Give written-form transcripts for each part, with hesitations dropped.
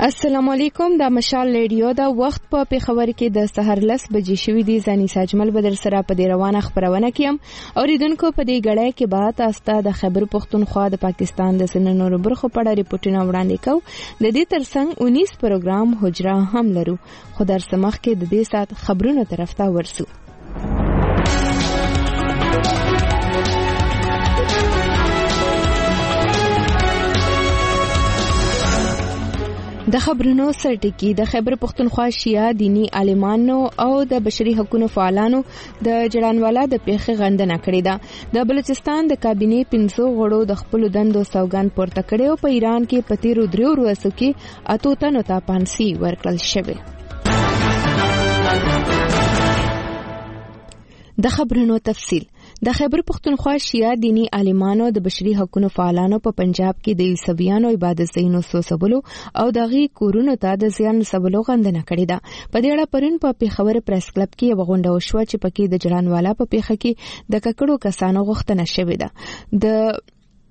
السلام علیکم. دا مشال ریډیو دا وخت په پیښور کې د سحر 10 بجې شوې دي. ځاني ساجمل بدر سره په دې روانه خبرونه کیم اوریدونکو په دې غړې کې بعد استا د خیبر پختونخوا د پاکستان د سننو برخو په اړه ریپورتونه وړاندې کو. د دې ترڅنګ 19 پروګرام حجره هم لرو. خو در سمخ کې د دې سات خبرونه طرف ته ورسو. د خبرونو سرټکی د خیبر پختونخوا شیعه دینی عالمانو او د بشري حقوقو فعالانو د جړانوالا د پیښې غندنه کړې ده. د بلوچستان د کابینې 15 غړو د خپل دندو سوګند پورته کړي او په ایران کې په تیرو 3 ورځو کې اتو تنو ته پانسي ورکړل شوی. د خبرونو تفصیل. د خیبر پختونخوا شیعه دینی عالمانو د بشري حقوقو فعالانو په پنجاب کې د عیسویانو عبادت ځایونو سوسبلو او دغه کورونو ته د زیان رسولو غندنه کړې ده. په دې اړه پرون په پیښور پریس کلب کې یو غونډه وشوه چې پکې د جړانوالا په پیښه کې د ککړو کسانو غوښتنه شوې ده. د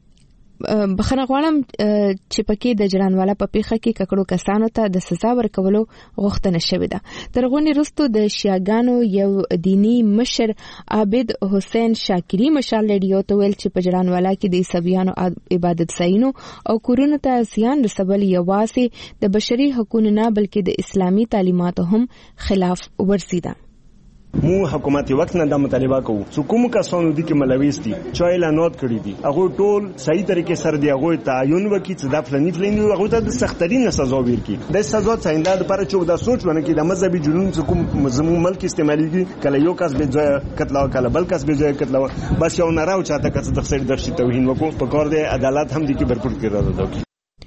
بخنه غواړم چې پکې د جړانوالا په پیښه کې ککړو کسانو ته د سزا ورکولو غوښتنه شوې ده. تر غونډې وروسته د شیعاګانو یو دینی مشر عابد حسین شاکری مشال ریډیو ته ویل چې په جړانوالا کې د عیسویانو عبادت ځایونو او کورونو ته زیان رسول یوازې د بشري حقوقو نه بلکې د اسلامي تعلیماتو هم خلاف ورزي ده. مو حکومت وخت نه د مطالبه کوو چې کوم کسانو دي کې ملويستي چې اعلانات کړی دي هغه ټول صحیح طریقې سره دی هغه تعین وکړي چې د فلانی هغه ته د سخترین سزا ورکړي. د سزا څنګه د لپاره چې د سوچ ونه کې د مذهبي جنون چې کوم زموږ ملک استعماليږي کله یو کس به ځای قتل او کله بل کس به ځای قتل بس یو نه راو چاته کس د خسر د توهین وکړو په کار د عدالت هم دي کې برپور کړی.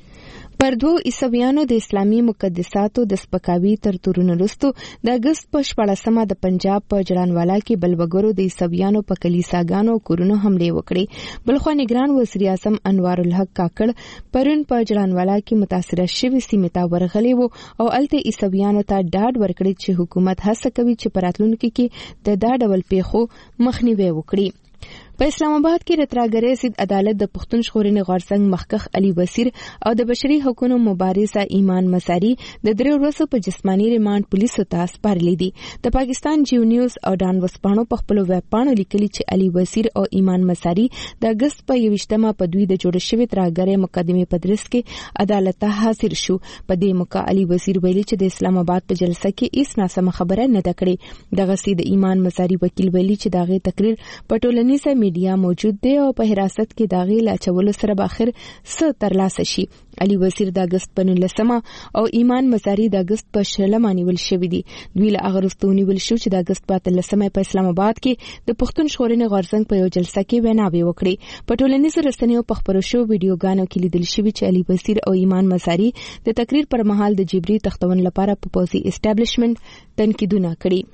پر دوه عیسویانو د اسلامي مقدساتو د سپکاوي تر تورونو وروسته د اگست په 14مه د پنجاب په جړانوالا کې بلوګرو د عیسویانو په کلیساګانو کورونو حمله وکړې. بلخو نگران وزیر اعظم انوار الحق کاکړ پرون په جړانوالا کې متاثره شوی سیمه ته ورغلی وو او الته عیسویانو ته ډاډ ورکړی چې حکومت هڅه کوي چې په راتلونکي کې د دا ډول پیښو مخنیوي وکړي. په اسلام آباد کې د تراګرې ضد عدالت د پښتون ژغورنې غورځنګ مخکخ علي وزیر او د بشري حقوقو مبارزه ایمان مساری د 3 ورځو په جسمانی ریماند پولیسو ته سپارلي دي. د پاکستان جیو نیوز او ډان وسپانو په خپل ویب پاڼو لیکلي چې علي وزیر او ایمان مساری د اگست په 28مه په دوی د جوړ شوی تراګرې مقدمه په درس کې عدالت ته حاضر شو. په دې موقع علي وزیر ویلي چې د اسلام آباد په جلسه کې هیڅ ناسمه خبره نه ده کړې. دغه سید ایمان مساری وکیل ویلي چې دغه تقریر په ټولنیزه میډیا موجود دی او په حراست کې داغي لا چولو سره باخر څه ترلاسه شي. علي وزیر د اگست په 19مه او ایمان مساری د اگست په 16مه نیول شوی دي. دوی له هغه وروسته نیول شو چې د اگست په 13مه په اسلام آباد کې د پښتون ژغورنې غورځنګ په یو جلسه کې ویناوي وکړي. په ټولنیزو رسنیو په خبرو شو ویډیوګانو کې لیدل شوی چې علي وزیر او ایمان مساری د تقریر پر مهال د جبري تختون لپاره په پوزي اسټابلیشمنت تنقیدونه کړي.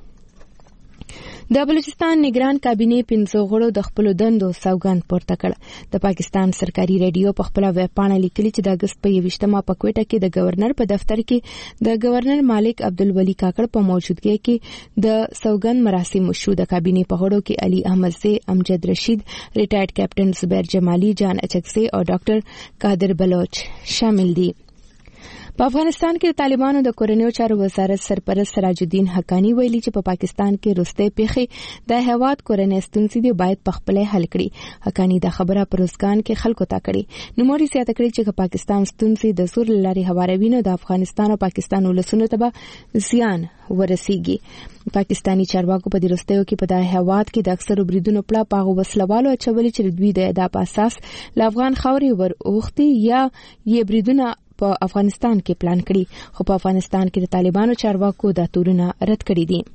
د بلوچستان نگران کابینې 15 غړو د خپل دندو سوګند پورته کړ. د پاکستان سرکاري ریډیو په خپل ویب پاڼه لیکلي چې د اگست په 28مه په کوټه کې د گورنر په دفتر کې د گورنر مالک عبدالولي کاکړ په موجودګۍ کې د سوګند مراسم شو. د کابینې په غړو کې علي احمد زی، امجد رشید، ریټایرډ کیپټن زبیر جمالی، جان اچکزی او ډاکټر قادر بلوچ شامل دي. په افغانستان کې د طالبانو د کورنیو چارو وزارت سرپرست سراج الدین حقانی ویلي چې په پاکستان کې وروستۍ پیښې د هیواد کورنۍ ستونزې دي باید په خپل حل کړي. حقانی دا خبره په روزګان کې خلکو ته کړي. نو موري زیاته کړي چې پاکستان ستونزې د زور لاري هواروي نو د افغانستان او پاکستان ولسونو ته زیان ورسیږي. پاکستانی چارواکو په دې وروستیو کې په د هیواد کې د اکثرو بریدونو پړه پاغو وسلوالو اچولي چې دوی د ادا په اساس ل افغان خاوري ور اوختي یا یې بریدونه په افغانستان کې پلان کړي. خو په افغانستان کې د طالبانو چارواکو دا تورونه رد کړي دي.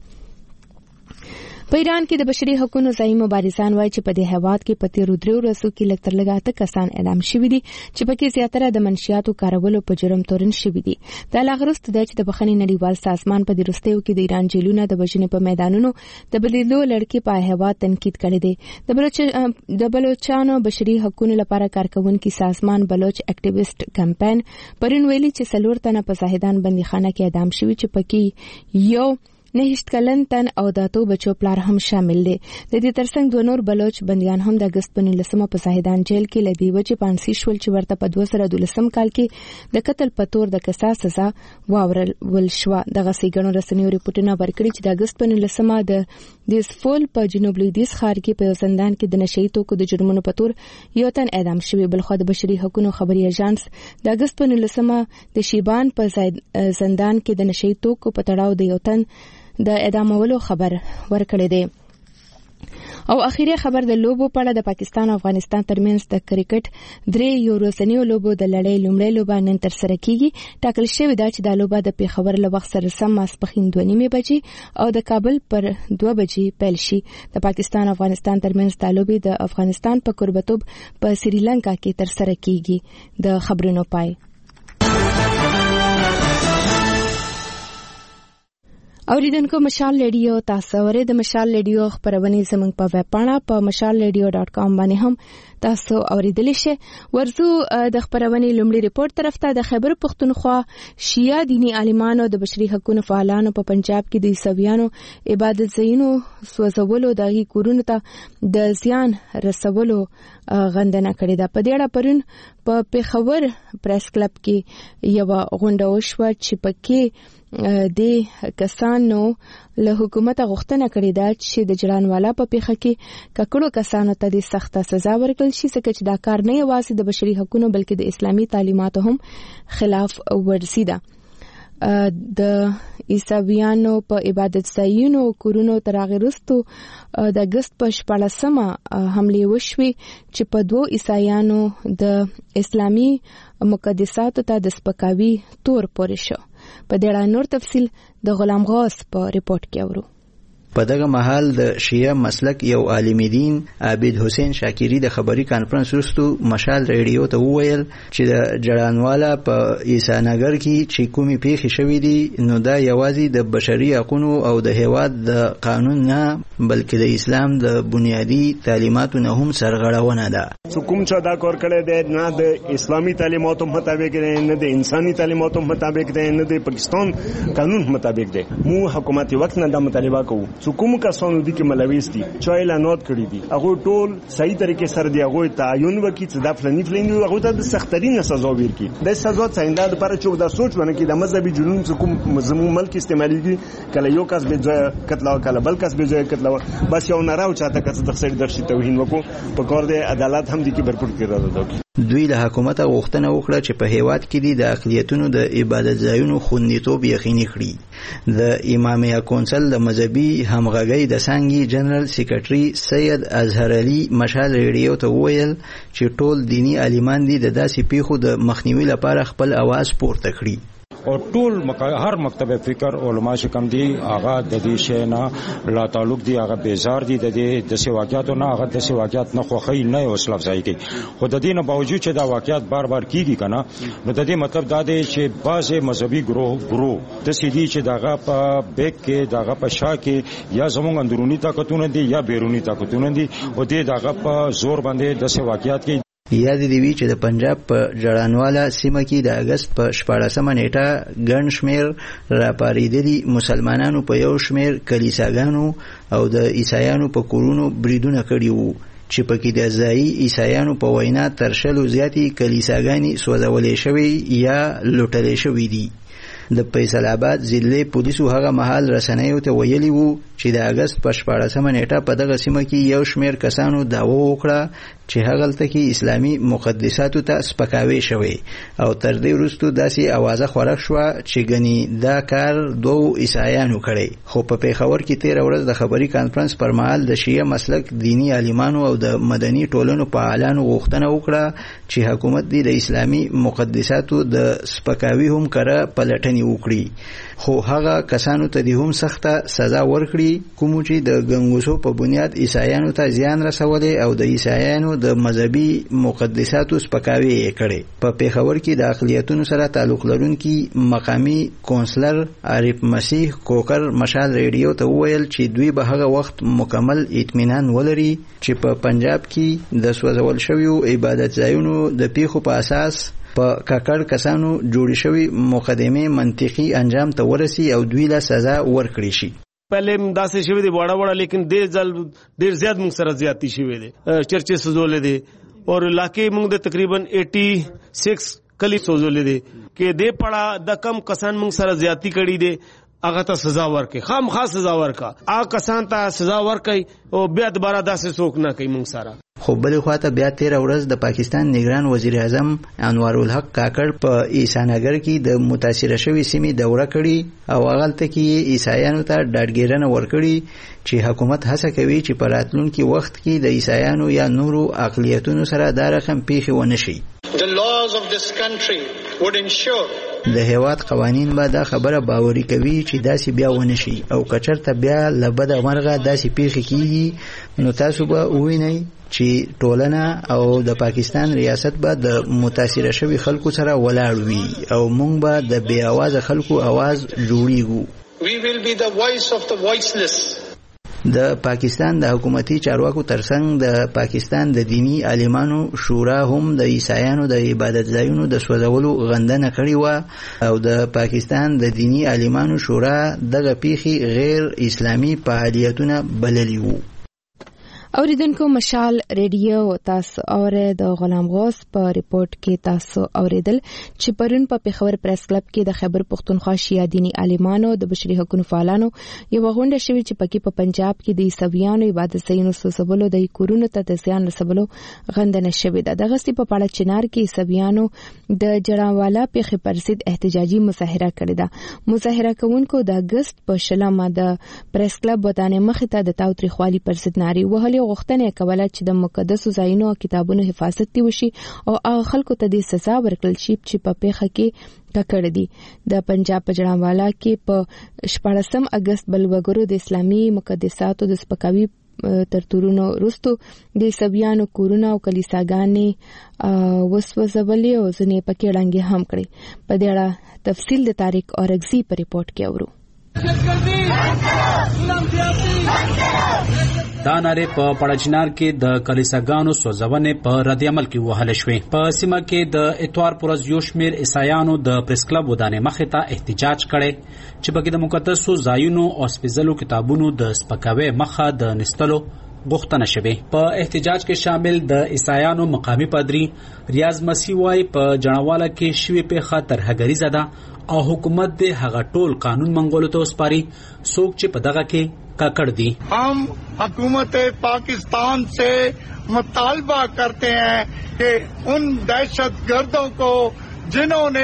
په ایران کې د بشري حقوقو ځای مبارزان وایي چې په دې هیواد کې په تیرو 3 ورځو کې لږ تر لږه 8 کسان اعدام شوي دي چې پکې زیاتره د منشیاتو کارولو په جرم تورن شوي دي. دا لا غرست دی چې د بخښنې نړیوال سازمان په دې وروستیو کې د ایران جیلونو د وژنې په میدانونو د بدلیدو لړۍ په هیواد تنقید کړی دی. د بلوچستان بشري حقوقو لپاره کارکونکي سازمان بلوچ اکټیویسټ کمپاین پرون ویلي چې 4 تنه په زاهدان بندیخانه کې اعدام شوي چې پکې یو 9 کلن تن او د 2 بچو پلار هم شامل دي. د دې ترڅنګ 2 نور بلوچ بنديان هم د اگست په 19 په زاهدان جیل کې لدی وجه پانسي شول چې ورته په 2012 کال کې د قتل په تور د قصاص سزا واورول شو. دغه سیګنو رسنیو ریپورتونه ورکړي چې د اگست په 19 د دیسفول په جنوب لویدیځ ښار کې په زندان کې د نشئی توکو د جرمونو په تور یو تن اعدام شوی. بلخو د بشري حقوقو خبري ایجنس د اگست په 19 د شیبان په زندان کې د نشئی توکو په تړاو د یو تن د اعدامولو خبر ورکړی دی. او اخیری خبر د لوبو په اړه د پاکستان او افغانستان ترمنځ د کرکټ 3 یورو لوبو د لړۍ لومړی لوبه نن تر سره کیږي. ټاکل شوی دا چې د لوبه د پیښور له وخت سره سم ماسپښین 2:30 بجې او د کابل پر 2 بجې پیل شي. د پاکستان او افغانستان ترمنځ د لوبې د افغانستان په کوربتوب په سریلانکا کې تر سره کیږي. د خبرونو پای. اوریدونکو مشال ریډیو تاسو اورئ. د مشال ریډیو خبرونه زموږ په ویب پاڼه په mashalradio.com باندې هم تاسو اوریدلی شئ. ورزو د خبرونه لومړی ریپورت طرف ته د خیبر پختونخوا شیعه دینی عالمانو د بشري حقوقو فعالانو په پنجاب کې د عیسویانو عبادت ځایونو سوځولو دغه کورونو ته د زیان رسولو غندنه کړې ده. په دې اړه پرون په پیښور پریس کلب کې یو غونډه وشوه چې پکې د کسانو له حکومت غوښتنه کړې ده چې د جړانوالا په پیښه کې ککړو کسانو ته د سخت سزا ورکړل شي، ځکه چې دا کار نه یوازې د بشري حقوقو بلکې د اسلامي تعلیماتو هم خلاف ورزي ده. د عیسویانو په عبادت ځایونو کورونو تر هغه وروسته د اگست په 14 حمله وشوه چې په 2 عیسایانو د اسلامي مقدساتو ته د سپکاوي تور پورې شو. په دې اړه نور تفصیل د غلام غوث په ریپورت کې اورو. په دغه محل د شیعه مسلک یو عالم دین عابد حسین شاکری د خبري کانفرنس وروسته مشال ریډیو ته وویل چې د جړانوالا په عیسانګر کې چې کومي پیښې شوې دي نو دا یوازې د بشري حقوقو او د هیواد د قانون نه بلکې د اسلام د بنیادی تعلیماتو نه هم سرغړونه ده. کوم چې دا کار کړی دی نه د اسلامي تعلیماتو مطابق دی، نه د انساني تعلیماتو مطابق دی، نه د پاکستان قانون مطابق دی. مو حکومت وخت نه د مطالبه کوو چې کوم کسانو دي کې ملوث دي چې اعلانات کړی دي هغه ټول صحیح طریقې سره دی هغه تعین وکړي چې د فلانی هغه ته د سخترین سزا ورکړي. د سزا څنګه د لپاره چې دا سوچ ونه کې د مذهبي جنون چې کوم زموږ ملک استعماليږي کله یو کس به ځای قتل او کله بل کس به ځای قتل بس یو نه راو چاته کس د خسر درشي توهین وکړو په کار د عدالت هم دي کې برپور کړی. دوی له حکومت غوښتنه وکړه چې په هیواد کې د اقلیتونو د عبادت ځایونو خوندیتوب یقیني کړي. د امامیه کونسل د مذهبي همغږۍ د څانګې جنرال سیکریټري سید اظهر علي مشال ریډیو ته وویل چې ټول دینی عالمان دي د داسې پیښو د مخنیوي لپاره خپل اواز پورته کړي. او ټول هر مکتب فکر علما چې کم دي هغه د دې شی نه لا تعلق دي، هغه بیزار دي د دې د واقعیاتو نه، هغه د واقعیات نه خوخی نه او اسلاف ځای کوي. خو د دې نه باوجود چې دا واقعیات بار بار کیږي کنه نو د دې مطلب دا دی چې بعضې مذهبي ګروه د سیدي چې دغه په بیک کې دغه په شا کې یا زموږ اندرونی طاقتونه دي یا بیرونی طاقتونه دي او دې دغه په زور باندې د واقعیات کې یاد دی وی چې د پنجاب په جړانوالا سیمه کې د اگست په 14 نیټه ګڼ شمیر راپاریدلي مسلمانانو په یو شمیر کلیساګانو او د عیسایانو په کورونو بریدونه کړي وو چې پکې د ځایي عیسایانو په وینا تر شلو زیاتې کلیساګانې سوځولې شوې یا لوټلې شوې دي. د فیصل آباد ضلع پولیسو هغه مهال رسنیو ته ویلي وو چې د اگست په 14 نیټه په دغه سیمه کې یو شمیر کسانو دعوه وکړه چې هغلته کې اسلامي مقدساتو ته سپکاوی شوی او تر دې وروسته داسې اوازه خوره شوه چې ګنې دا کار 2 عیسایانو کړی. خو په پیښور کې 13 ورځ د خبري کانفرنس پر مهال د شیعه مسلک دینی عالمانو او د مدني ټولنو فعالانو غوښتنه وکړه چې حکومت د اسلامي مقدساتو د سپکاوي هم کړه پلټنې وکړي، خو هغه کسانو ته د هم سخته سزا ورکړي کوم چې د ګنګوسو په بنیاد عیسایانو ته زیان رسولې او د عیسایانو د مذهبي مقدساتو سپکاوی کړي. په پیښور کې د اقلیتونو سره تعلق لرونکي مقامی کونسلر عارف مسیح کوکر مشال ریډیو ته وویل چې دوی به هغه وخت مکمل اطمینان ولري چې په پنجاب کې د سوځول شویو عبادت ځایونو د پیښو په اساس په کاکړ کسانو جوړې شوی مقدمه منطقي انجام ته ورسی او دوی له سزا ورکړي شي. پہلے داسې شوی دی وړه وړه لیکن ډیر زیات موږ سره زیاتی شوی دی چرچې سوزولې دي او علاقې موږ د تقریبا 86 کلی سوزولې دي کې دې پړه د کم کسان موږ سره زیاتی کړي دي هغه ته سزا ورکړي خامخا سزا ورکړه هغه کسان ته سزا ورکړي او بیا دوباره داسې څوک نه کوي موږ سره. خو بلې خواته بیا 13 ورځ د پاکستان نگران وزیر اعظم انوار الحق کاکړ په عیسانګر کې د متاثره شوی سیمې دوره کړي او هغلته کې عیسایانو ته ډاډګیرنه ورکړي چې حکومت هڅه کوي چې په راتلونکي وخت کې د عیسایانو یا نورو اقلیتونو سره دا رقم پیښې ونشي. The laws of this country would ensure د هیواد قوانین به دا خبره باوري کوي چې داسې بیا ونشي او کچرته بیا لبد مرغه داسې پیښې کیږي نو تاسو به ووینئ چې ټولنه او د پاکستان ریاست به د متاثره شوی خلکو سره ولاړ وي او موږ به د بې اوازه خلکو आवाज جوړیږو. We will be the voice of the voiceless. د پاکستان د حکومتي چارواکو ترڅنګ د پاکستان د دینی عالمانو شورا هم د عیسایانو د عبادت ځایونو د سوځولو غندنه کړې و او د پاکستان د دینی عالمانو شورا دغه پیښې غیر اسلامي فعالیتونه بللي وو. اوریدونکو مشال ریډیو تاسو اورئ د غلام غوث په ریپورت کې تاسو اوریدل چې پرون په پیښور پریس کلب کې د خیبر پختونخوا شیعه دینی عالمانو د بشري حقوقو فعالانو یو غونډه شوې چې پکې په پنجاب کې د عیسویانو عبادت ځایونو سوځولو د کورونو ته زیان رسولو غندنه شوې ده. دغه سی په پاړه چنار کې عیسویانو د جړاوالا پیښې پر ضد احتجاجي مظاهره کړې ده. مظاهره کوونکو د اگست په شلمه د پریس کلب ودانې مخې ته د تاوتریخوالي پر ضد نارې وهلې غوښتنه کوله چې د مقدسو ځایونو او کتابونو حفاظت دی وشي او هغه خلکو ته د سزا ورکړل شي چې په پیښه کې ککړ دي. د پنجاب په جړانوالا کې په 14 اگست بلوګرو د اسلامي مقدساتو د سپکاوي تر تورونو وروسته د عیسویانو کورونه او کلیساګانې وسوځولې او ځینې پکې ړنګې هم کړې. په دې اړه تفصیل د طارق اورغزي په ریپورت کې اورو. دا ناره په پړچنار کې د کلیساګانو سوځونې په رد عمل کې وهل شوې. په سیمه کې د اتوار پرز یو شمېر عیسایانو د پریس کلب ودانې مخې ته احتجاج کړی چې پکې د مقدسو ځایونو او سپېڅلو کتابونو د سپکاوي مخه د نستلو غوښتنه شوې. په احتجاج کې شامل د عیسایانو مقامی پادری ریاض مسیح وايي په جنواله کې شوی پیښه ترهګریزه ده او حکومت د هغه ټول قانون منغولو ته وسپاري څوک چې په دغه کې ککړ دي. हम हुकूमत पाकिस्तान से मुतालबा करते हैं कि उन दहशतगर्दों को जिन्होंने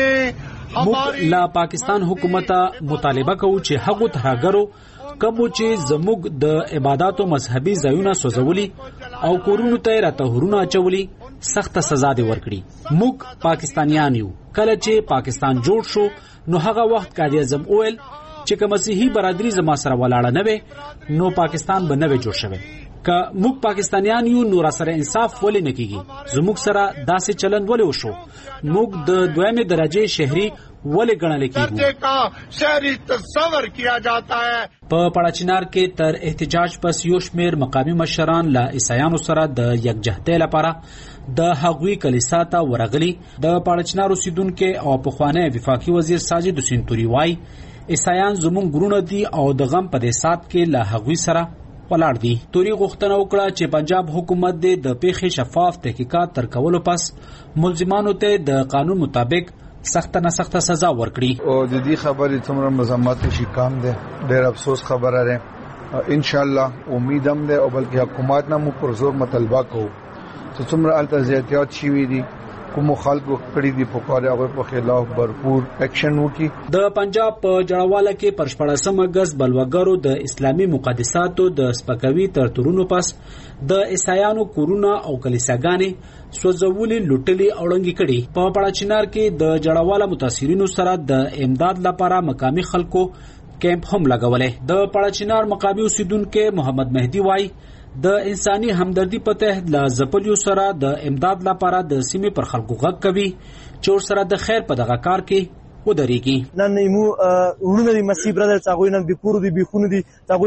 हमारी لا پاکستان حکومت مطالبه کوي چې هغه ترهګرو کوم چې زموږ د عبادتو مذهبي ځایونه سوځولي او کورونو ته راته اچولي سخت سزا دی ورکړي. موږ پاکستانیان یو. کله چې پاکستان جوړ شو نو هغه وخت قائد اعظم اویل چې کوم مسیحي برادری زما سره ولاړه نه وي نو پاکستان به نه وي جوړ شوی. که موږ پاکستانیان یو نور سره انصاف ولې نه کیږي؟ زموږ سره داسې چلند ولې وشو؟ موږ د دویمه درجه شهري ولې ګڼل کیږو؟ شهري تصور کیا جاتا ہے. په پړچنار کې تر احتجاج پس یو شمېر مقامی مشران له عیسایانو سره د یکجهتۍ لپاره د هغوی کلیسا ته ورغلي. د پړچنار اوسیدونکو او پخوانی وفاقي وزیر ساجد حسین توري وايي عیسایان زموږ ګرونه دي او د غم په دې سات کې له هغوی سره ولاړ دي. توري غوښتنه وکړه چې پنجاب حکومت د پیښې شفاف تحقیقات تر کولو پس ملزمانو ته د قانون مطابق سخت نه سخت سزا ورکړي. او د دې خبرې څومره مزمت شي کام ده ډېر افسوس خبره ده. ان شاء الله امید هم ده او بلکې حکومت نه مو پر زور مطالبه کوو چې څومره التزامات شي دي کوم خلکو کړي دي په کار هغه په خلاف भरपूर اکشن وکړي. د پنجاب په جړاواله کې پر 14 اگست بلوګرو د اسلامي مقدساتو د سپکاوي تر تورونو پس د عیسایانو کورونه او کلیساګانې سوځولې لوټلې او ړنګې کړي. په پړچنار کې د جړاواله متاثرینو سره د امداد لپاره مقامی خلکو کیمپ هم لګولې. د پړچنار مقامی اوسیدونکو محمد مهدی وايي د انساني همدردي په تحت لا زپلیو سره د امداد لپاره د سیمې پر خلکو غږ کوي چې ور سره د خیر په دغه کار کې ودرېږي. نن مو ورونه دي مسیح برادر تاغوینن به کور دي به خونه دي تاغوینن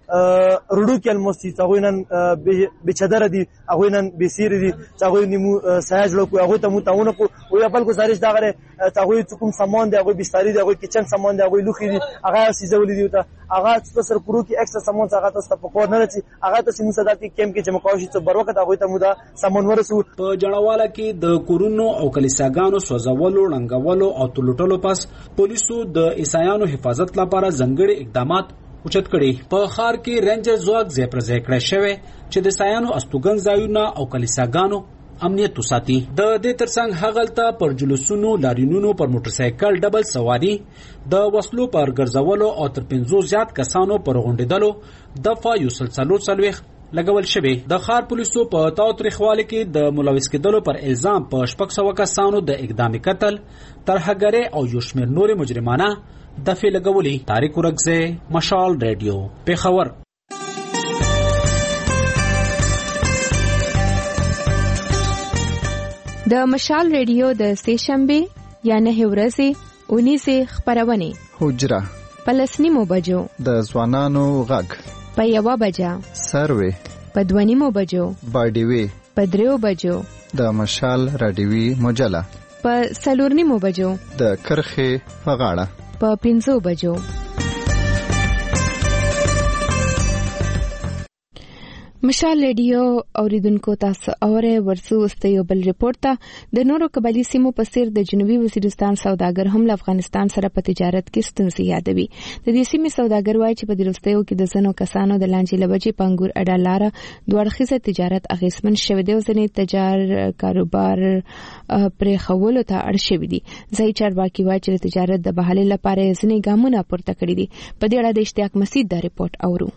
رډو کې الموسي هغه نن بچدر دي هغه نن بسیر دي هغه نیمو ساج لو هغه ته متاونه کو او یا بل گزارش دا غره هغه کوم سامان دی هغه بستری دی هغه کچن سامان دی هغه لوخي دي هغه سيزولې دي ته هغه سر پرو کې اکسترا سامان هغه تاسو په کور نه رسي هغه تاسو مساداتي کیمپ کې جمع کوشي ته بر وخت هغه ته مودا سامان ورسو په جنواله کې د کورونو او کلیساګانو سوځولو لنګولو او تلوټلو پس پولیسو د عیسایانو حفاظت لپاره ځنګړي اقدامات اوچت کړي په خار کې رینجر ځواک ځای پر ځای کړی شوی چې د عیسایانو استوګن ځایونه او کلیساګانو امنیت وساتي د دې ترڅنګ هغلته پر جلوسونو لارینونو پر موټر سایکل ډبل سواری د وسلو پر ګرځولو او تر 500 زیات کسانو پر غونډېدلو دفعه یو سلسلو لګول شوی د خار پولیسو په تاوتریخوالي کې د ملوث کېدلو پر الزام په 600 کسانو د اقدامي قتل ترهګری او یو شمېر نور مجرمانه دفعه لګولي. طارق ورغزه، مشال ریډیو، پیښور. د مشال ریډیو د سهشنبه یا 9 ورځې 19 خبرونه حجره پلسنیمو بجو د ځوانانو غږ په 1 بجه سروي په 2 بجو باډیوي په 3 بجو د مشال رادیوي مجله په 4 بجو د کرخه فغاړه په 5 بجو. مشال ریډیو اوریدونکو تاسو اوره ورسو واستیو بل ریپورت ته د نورو قبایلی سیمو په څیر د جنوبي وزیرستان سوداګر هم له افغانستان سره په تجارت کې ستونزې یادوي. د دې سیمې سوداګر وایي چې په دروستیو کې د زنو کسانو د لانجې لوجې پنګور اډالاره دوړخیزه تجارت اغیزمن شوی دی او ځنې تجار کاروبار پرې خولو ته اړ شوی دي. ځای چارواکي وایي چې د تجارت د بحالې لپاره ځنې ګامونه پورته کړي دي. په دې اړه د اشتیاق مسعود دا ریپورت اورو.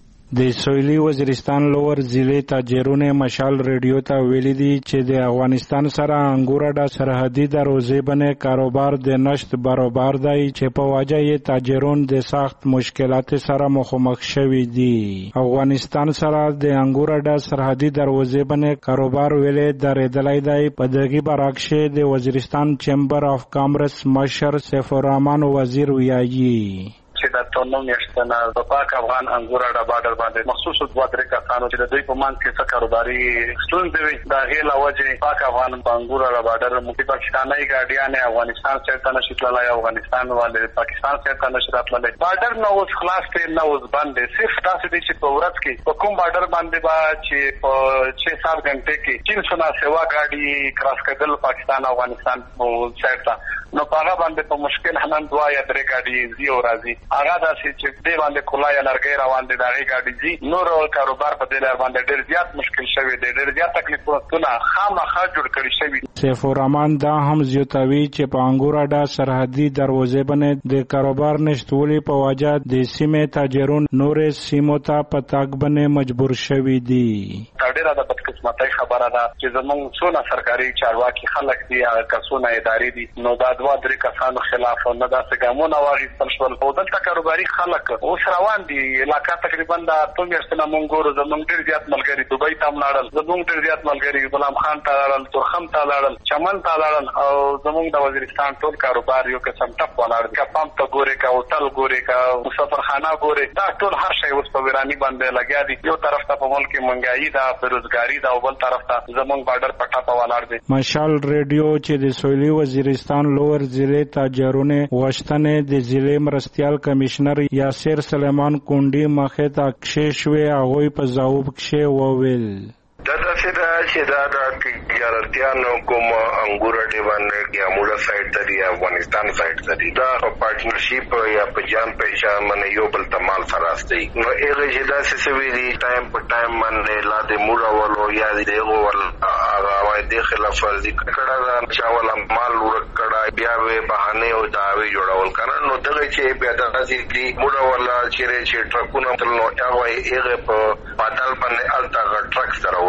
د سویلی وزیرستان لور ضلع تاجرونه مشال ریډیو ته ویلي دي چې د افغانستان سره انګور اډه سرحدي دروازې باندې کاروبار د نشت برابر دی چې په وجه یې تاجرون د سخت مشکلات سره مخامخ شوي دي. افغانستان سره د انګور اډه سرحدي دروازې باندې کاروبار ویلې درېدلی دی. په دغه برعکس د وزیرستان چیمبر اف کامرس مشر سیف الرحمن وزیر ویایي چې د تونو میاشتنه په پاک افغان انګور اډه بارډر باندې مخصوص 2-3 کسانو چې د دوی په مان کې څه کاروباري ستونزې وي دا غیلا وجه پاک افغان انګور اډه بارډر مو پاکستاني ګاډیان افغانستان څخه نشي تللای افغانستان والے پاکستان څخه نشي راتللی بارډر نو اوس خلاص ته نو اوس باندې صرف تاسو دې چې په ورځ کې په کوم بارډر باندې با چې په 6-7 غنټه کې 300 سیوا ګاډي کراس کېدل پاکستان افغانستان په سایډ ته نو هغه باندې په مشکل حنان 2 یا 3 ګاډي زی او راځي هغه داسې چې دې باندې کولای لرګي روان دي دغه ګاډي دي نور کاروبار په دې لار باندې ډېر زیات مشکل شوی دی ډېر زیات تکلیفونه خامخا جوړ کړی شوی. سیف الرحمن دا هم زیاتوي چې په انګور اډه سرحدي دروازې باندې د کاروبار نشټولي په وجه د سیمې تاجرون نورې سیمو ته په تاګ باندې مجبور شوي دي. ډېره د بدقسمتۍ خبره ده چې زموږ څونه سرکاري چارواکي خلک دي هغه کسونه ادارې دي نو دا 2-3 کسانو خلاف نه داسې ګامونه واخیستل شول او دلته کاروباري خلک اوس روان دي علاقه تقریبا د اتم میاشتنه مونږ زموږ ډېر زیات ملګري دوبۍ ته لاړل زموږ ډېر زیات ملګري غلام خان ته لاړل تورخم ته لاړل چمن ته لاړل او زموږ د وزیرستان ټول کاروبار یو قسم ټپ ولاړ کا پمپ ته ګوري کا هوټل ګوري کا مسافرخانه ګوري دا ټول هر شی اوس په ویرانی باندې لګیا دي. یو طرف ته په ملک مهنګایي دا بیروزګاری دا او بل طرف ته زموږ بارډر پټا په ولاړ دي. مشال ریډیو چې د سویلی وزیرستان لور ضلع تاجرونه واشتنه د ضلع مرستيال کمشنر یاسر سلیمان کونډي مخه ته کښې هغه په ځواب کې وویل دا چې دا تجارتيانو کوم انګور اډه باندې یا مولا سایت ته دی افغانستان سایت ته دی دا پارټنرشپ یا په جام پېښه باندې یو بل تمال سره استي نو هغه چې دا څه وی دی ټایم په ټایم باندې لا د مولا ولو یا دغه ول هغه د خلاف ورزي کړه چې ولا مال ورکړه بیا به بهانه او داوی جوړول کړه نو دغه چې بیا د ځي مولا ولا چې ټرکونه تل نو هغه په پاتال باندې الټا ټرک سره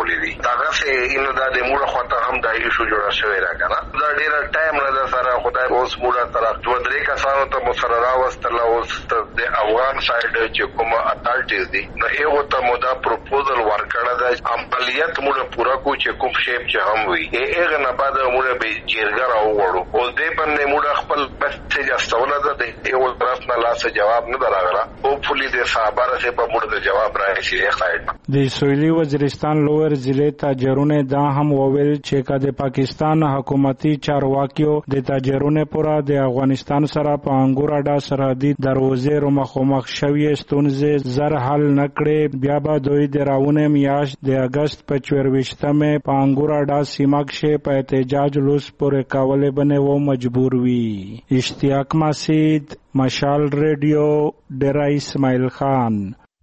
ورولې دي هغه سه انو دا د موږ خواته هم دا ایشو جوړ شوی راکنه دا ډیر ټایم نه سره خدای اوس موږ سره 2-3 کسانو ته مسره راوستل اوس د افغان سایډ چې کومه اتالټیز دي نو هغه ته مودا پروپوزل ورکړه د عملیات موږ پورا کو چې کوم شیپ چې هم وي هغه نه بعد موږ به جیرګر او وړو او دې باندې موږ خپل میسج استوله ده یو طرف نه لاس جواب نه دراغله هوپفلی د صحابه سره په موږ د جواب راشي سایډ د سویلی وزیرستان لوور ضلع تاجرونه دا هم وویل چې د پاکستان حکومتي چارواکیو د تاجرونه پورا د افغانستان سره په انګور اډا سرحدي دروازې مخامخ شوی ستونزې زر حل نکړي بیا به دوی د راونه میاشت د اگست په 24مه په انګور اډا سیمه کې په احتجاج لوس پورې کاوله بنه و مجبور وي. اشتیاق مسید، مشال ریډیو، ډیرا اسماعیل خان.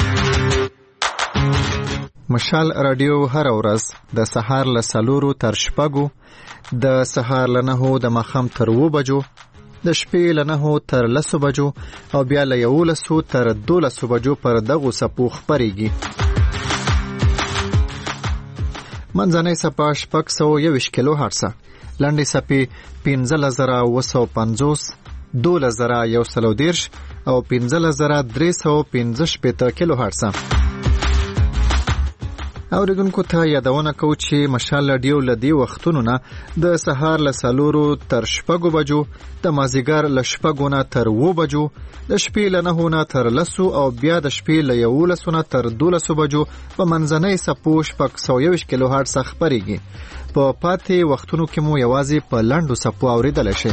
مشال رادیو هر ورځ د سهار له 4 تر 6 د سهار له 9 د ماښام تر 2 بجو د شپې له 9 تر 10 بجو او بیا له 11 تر 12 بجو پر دغه سپو خبريږي. منځنۍ سپا 621 کیلو هرتز، لنډي سپي 15950، 12130 او 15315 کیلو هرتز. اوریدونکو ته یادونه کوو چې مشال رادیو لدی وختونو نه د سهار له 4 تر 6 بجو، د مازیګر له 6 نه تر 2 بجو، د شپې له 9 نه تر 10 او بیا د شپې له 11 نه تر 12 بجو په منځنۍ سپو 621 کیلو هرتز خبريږي. په پاتې وختونو کې مو یوازې په لنډو سپو اوریدل شي.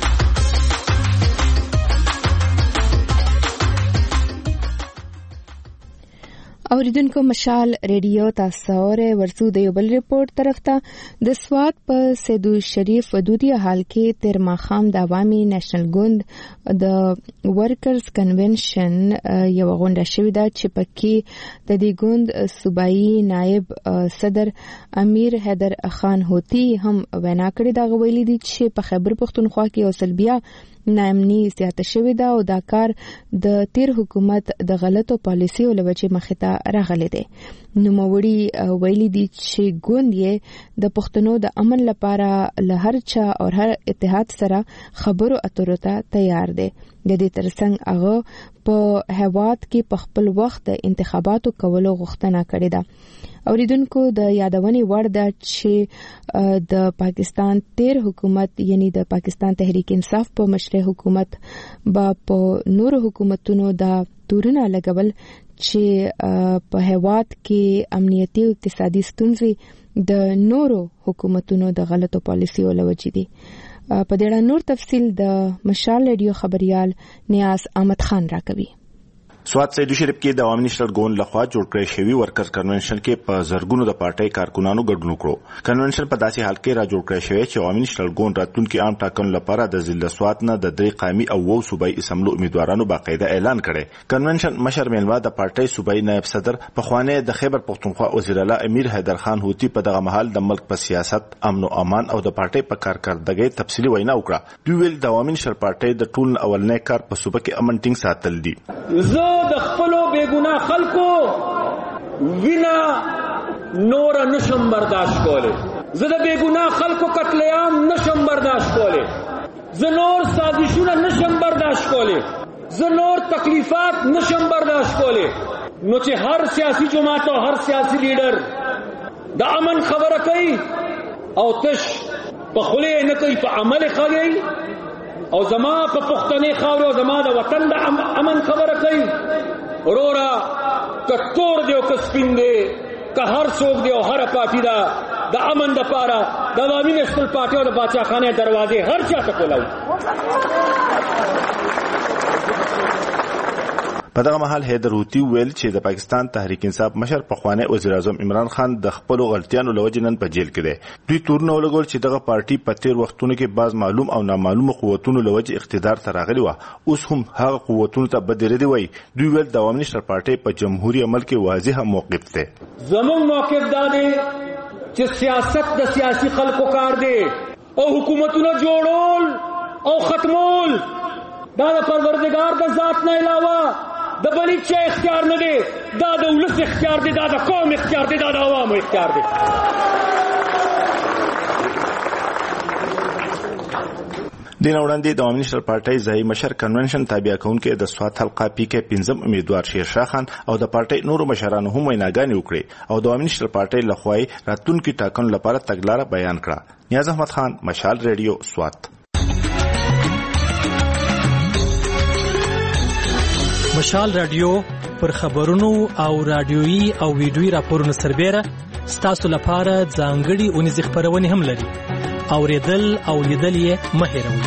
اوریدونکو مشال ریډیو تاسو ورسو د یو بل ریپورت طرف ته د سوات په سیدو شریف ودودي حال کې تر ماخام د عوامي نېشنل ګوند د ورکرز کنونشن یو غونډه شوې ده چې پکې د دې ګوند صوبایي نائب صدر امیر حیدر خان هوتی هم وینا کړې دا غوېلې دي چې په خیبر پختونخوا کې او سلبیا نامني زیاته شوې ده او دا کار د تیر حکومت د غلطو پالیسیو له وجې مخې ته راغلی دی. نوموړي ویلي دي چې ګوند یې د پښتنو د امن لپاره له هر چا او هر اتحاد سره خبرو اترو ته تیار دی. د دې ترڅنګ هغه په هیواد کې په خپل وخت د انتخاباتو کولو غوښتنه کړې ده. اوریدونکو د یادونې وړ ده چې د پاکستان تیر حکومت یعنی د پاکستان تحریک انصاف په مشرۍ حکومت با په نور حکومتونو دا تورونه لګول چې په هیواد کې امنیتي او اقتصادي ستونزې د نورو حکومتونو د غلطو پالیسیو لوجې دي. په دې اړه نور تفصیل د مشال ریډیو خبريال نیاز احمد خان راکوي. سوات سیدو شریف کې د عوامي نېشنل ګوند لخوا جوړ کړی شوی ورکرز کنونشن کې په زرګونو د پارټۍ کارکونانو ګډون کړو. کنونشن په داسې حال کې را جوړ کړی شوی چې عوامي نېشنل ګوند راتلونکي عام ټاکنو لپاره د ضلع سوات نه د 3 قومي او 2 صوبایي اسمبلو امیدوارانو باقاعده اعلان کړي. کنونشن مشر میلوا د پارټۍ صوبایي نائب صدر په خوانه د خیبر پختونخوا وزیر اعلی امیر حیدر خان هوتی په دغه مهال د ملک په سیاست، امن او امان او د پارټۍ په کارکردګۍ تفصیلی وینا وکړه. دوی ویل د عوامي نېشنل پارټۍ د ټول اولنې کار په صوبه کې امن ټینګ ساتل دي. زه د خپل بیگناه خلکو وینا نور نشم برداشت کوله، زه د بیگناه خلکو قتل عام نشم برداشت کوله، زه نور سازشونه نشم برداشت کوله، زه نور تکلیفات نشم برداشت کوله. نو چې هر سیاسي جماعت او هر سیاسي لیډر د امن خبره کوي او تش په خوله نه کوي، په عمل کوي او زما په پښتنې خاور او زما د وطن د امن خبره کوي. ورورا کتور دیو کسپین دی که هر څوک دی او هر پارټي دا د امن د پاره د عوامي نېشنل پارټي او د باچا خانه دروازې هر چا ته کولاو. په دغه مهال حیدر هوتی ویل چې د پاکستان تحریک انصاف مشر پخوانی وزیر اعظم عمران خان د خپل غلطیانو لوجې نن په جیل کې دی. دوی تورنه ولګول چې دغه پارټي په تیر وختونو کې بعض معلوم او نامعلوم قوتونو لوجې اقتدار ته راغلي و، اوس هم هغه قوتونو ته بدرېدي وي. دوی ویل د عوامي نېشنل پارټي په جمهوریت عمل کې واضح موقف دی. زموږ موقف دا دی چې سیاست د سیاسي خلکو کار دی او حکومتونه جوړول او ختمول دا د پروردګار د ذات نه علاوه د بل چا اختیار نه دی، دا د ولس اختیار دی، دا د قوم اختیار دی، دا د عوامو اختیار دی. دین وړاندې د عوامي نېشنل پارټۍ ځایي مشر کنونشن تابع کوونکي د سوات حلقه پی کې 5 امیدوار شیرشاه خان او د پارټۍ نورو مشرانو هم ویناګانې وکړې او د عوامي نېشنل پارټۍ لخوا راتلونکي ټاکنو لپاره تګلاره بیان کړه. نیاز احمد خان، مشال ریډیو، سوات. مشال رادیو پر خبرونو او رادیويي او ویډیويي راپورونو سربېره ستاسو لپاره ځانګړي اونیزې خپرونې هم لري. اوریدل او لیدل یې مه هېروئ.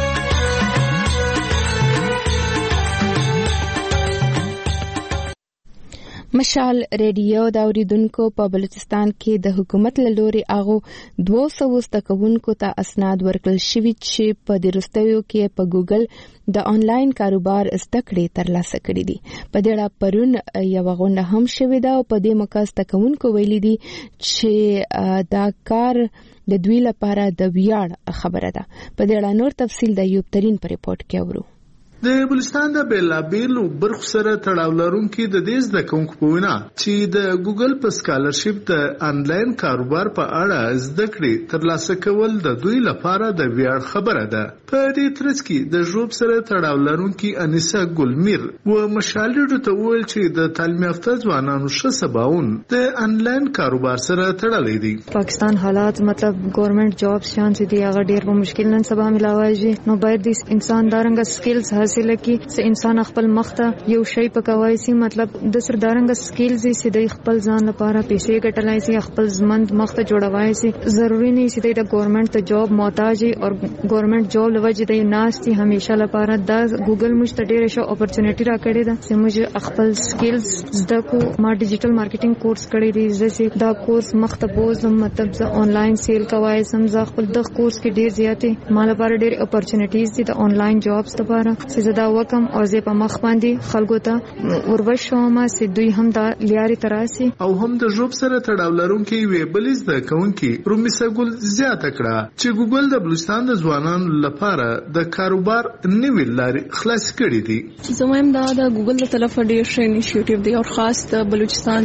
مشال ریډیو د اوریدونکو په بلوچستان کې د حکومت له لوري هغو 200 زده کوونکو ته اسناد ورکړل شوي چې په دې وروستیو کې په ګوګل د آنلاین کاروبار زده کړې ترلاسه کړې دي. په دې اړه پرون یوه غونډه هم شوې ده او په دې موقع زده کوونکو ویلي دي چې دا کار د دوی لپاره د ویاړ خبره ده. په دې اړه نور تفصیل د ایوب ترین په ریپورت کې اورو. د بلوچستان د بیلابیلو برخو سره تړاو لرونکي د دې زده کوونکو په وینا چې د ګوګل په سکالرشپ د آنلاین کاروبار په اړه زده کړې ترلاسه کول د دوی لپاره د ویاړ خبره ده. په دې ترڅ کې د ژوب سره تړاو لرونکي انیسا ګلمیر و مشال ریډیو ته وویل چې د تعلیم یافته ځوانانو ښه سباوون د آنلاین کاروبار سره تړلې دي. پاکستان حالات مطلب ګورنمنت جابز شان چې دی هغه ډیر په مشکل نن سبا ملاوي نو باید د انسان دارنګ سکلز حاصل کی چې انسان خپل مخته یو شی پکوي سي مطلب د سردارنګ سکلز چې د خپل ځان لپاره پیسې ګټلای سي خپل ځمند مخته جوړوي سي. ضروری نه چې د ګورنمنت ته جاب محتاج او ګورنمنت جاب لوجه د ناشتي همیشه لپاره د ګوګل مشته ډیره شو اپورچونټی راکړې ده چې موږ خپل سکلز زده کو. ما ډیجیټل مارکیټینګ کورس کړی دی چې دا کورس مخته بوزم مطلب ز آنلاین سیل کوي سم ز خپل د کورس کې ډیر زیاتې مال لپاره ډیر اپورچونټیز دي د آنلاین جابز لپاره چې دا وکم او زه په مخ باندې خلکو ته وربشوم چې دوی هم دا لیاري تراسي او هم د ژوب سره تړاو لرونکي وی بلیز د کونکي رومیسا ګل زیاته کړه چې ګوګل د بلوچستان د ځوانانو لپاره د کاروبار نوې لارې خلاص کړې دي. زموږ د ګوګل له طرفه ډیر ښه انیشیټیو دی او خاص د بلوچستان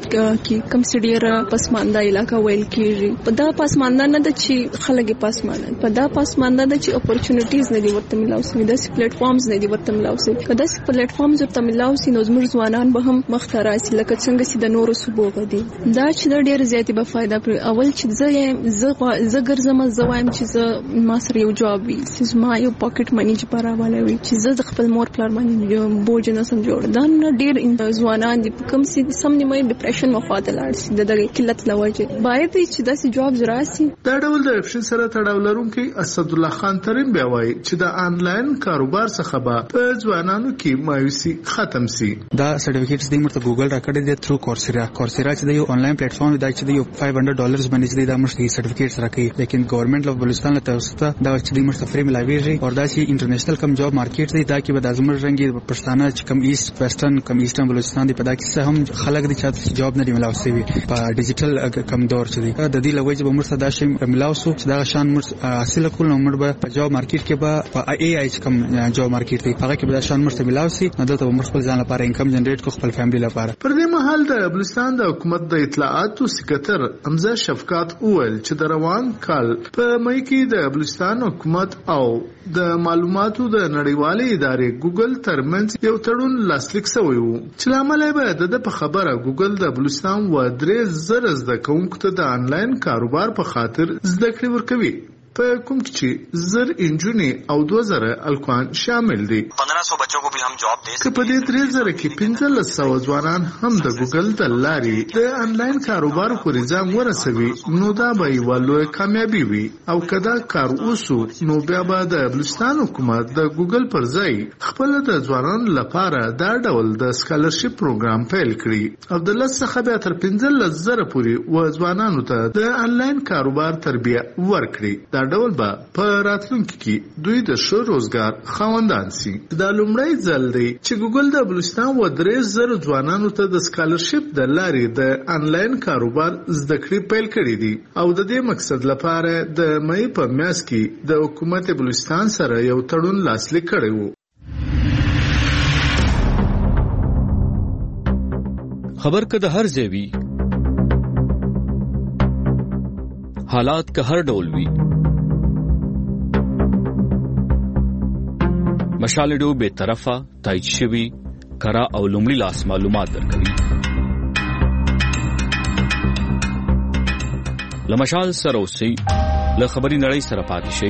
کې کم سډیر پسمانده علاقہ ویل کیږي. په دا پسمانده نه د چې خلک پسمانده په دا پسمانده د چې اپورچونټیز نه دی ورته ملاوي د پلیټ فارمز نه دی ورته ملاوي کله چې پلیټ فارمز ورته ملاوي نو زموږ ځوانان به هم مخته راشي لکه څنګه چې د نورو صوبو غدي دا چې ډیر زیاتې به فائدہ پر اول چې زه ګرځم زه وایم چې زه ما سره یو جاب وي چې ما یو پاکټ منی چې پاره والے وي چې زه د خپل مور پلار باندې بوج نه سم جوړ دا ډیر ځوانان دي کوم چې سم نیمه ډیپریشن مخاطر لاړ شي د قلت لوجه باید چې داسې جاب راسي. دا ډول د اپشن سره تړاو لرونکي اسد الله خان ترين بیا وایي چې د آنلاین کاروبار څخه به په ځوانانو کې مایوسي ختم سي. دا سرټیفیکټس د مرته ګوګل راکړی دی تھرو کورسیرا چې د یو آنلاین پلیټ فارم دی چې د $500 باندې چې د مرته سرټیفیکټس راکړي لیکن ګورنمنت اف بلوچستان له توسطه دا چې د مرته فری ملاويږي او دا چې انټرنیشنل کم جاب مارکیټ دی دا کې به د ازمر رنګي پښتانه چې کم ایست ویسټرن کم ایسټرن بلوچستان دی په دا کې هم خلک دي چې جاب نه دی ملاوي په ډیجیټل کم دور چې دی د دې لوي چې مرته دا شی ملاوسو چې دا شان حاصل کول نو مړ به په جاب مارکیټ کې به په ای آی کم جاب مارکیټ دی هغه کې به دا شان مرته ملاوي نو دلته عمر خپل ځان لپاره انکم جنریټ کو خپل فیملی لپاره. پر دې مهال د بلوچستان د حکومت د اطلاعاتو سکرټر حمزه شفقات اول چې د روان کال په مې کې د بلوچستان حکومت او د معلوماتو د نړیوالې ادارې ګوګل ترمنځ یو تړون لاسلیک شوی و چې لامل به د په خبره ګوګل د بلوچستان و 3000 زده کوونکو ته د آنلاین کاروبار په خاطر زده کړې ورکوي په کوم چې زر انجونی او 2000 الکوان شامل دي. 1500 بچوں کو بھی ہم جاب دے سکتے. په دې 3000 کې 1500 ځوانان هم د ګوګل د لارې د آنلاین کاروبار پورې ځان ورسوي نو دا به یو لوی کامیابی وي او کدا کار اوسو نو بیا به د بلوچستان حکومت د ګوګل پر ځای خپل د ځوانانو لپاره دا ډول د سکالرشپ پروګرام پیل کړي او د لس څخه به تر 15000 پورې و ځوانانو ته د آنلاین کاروبار تربیه ورکړي. دا ډول به په راتلونکي کې دوی د ښه روزګار خاوندان سي. دا لومړی ځل دی چې ګوګل د بلوچستان و 3000 ځوانانو ته د سکالرشپ د لارې د آنلاین کاروبار زده کړې پیل کړې دي او د دې مقصد لپاره د مې په میاشت کې د حکومت بلوچستان سره یو تړون لاسلیک کړی و. خبر که د هر ځای وي، حالات که هر ډول وي، مشال ډیو به طرفه تایید شوی کرا او لومړی لاس معلومات درکوي. لمشال سره اوسئ، له خبري نړۍ سره پاتې شئ.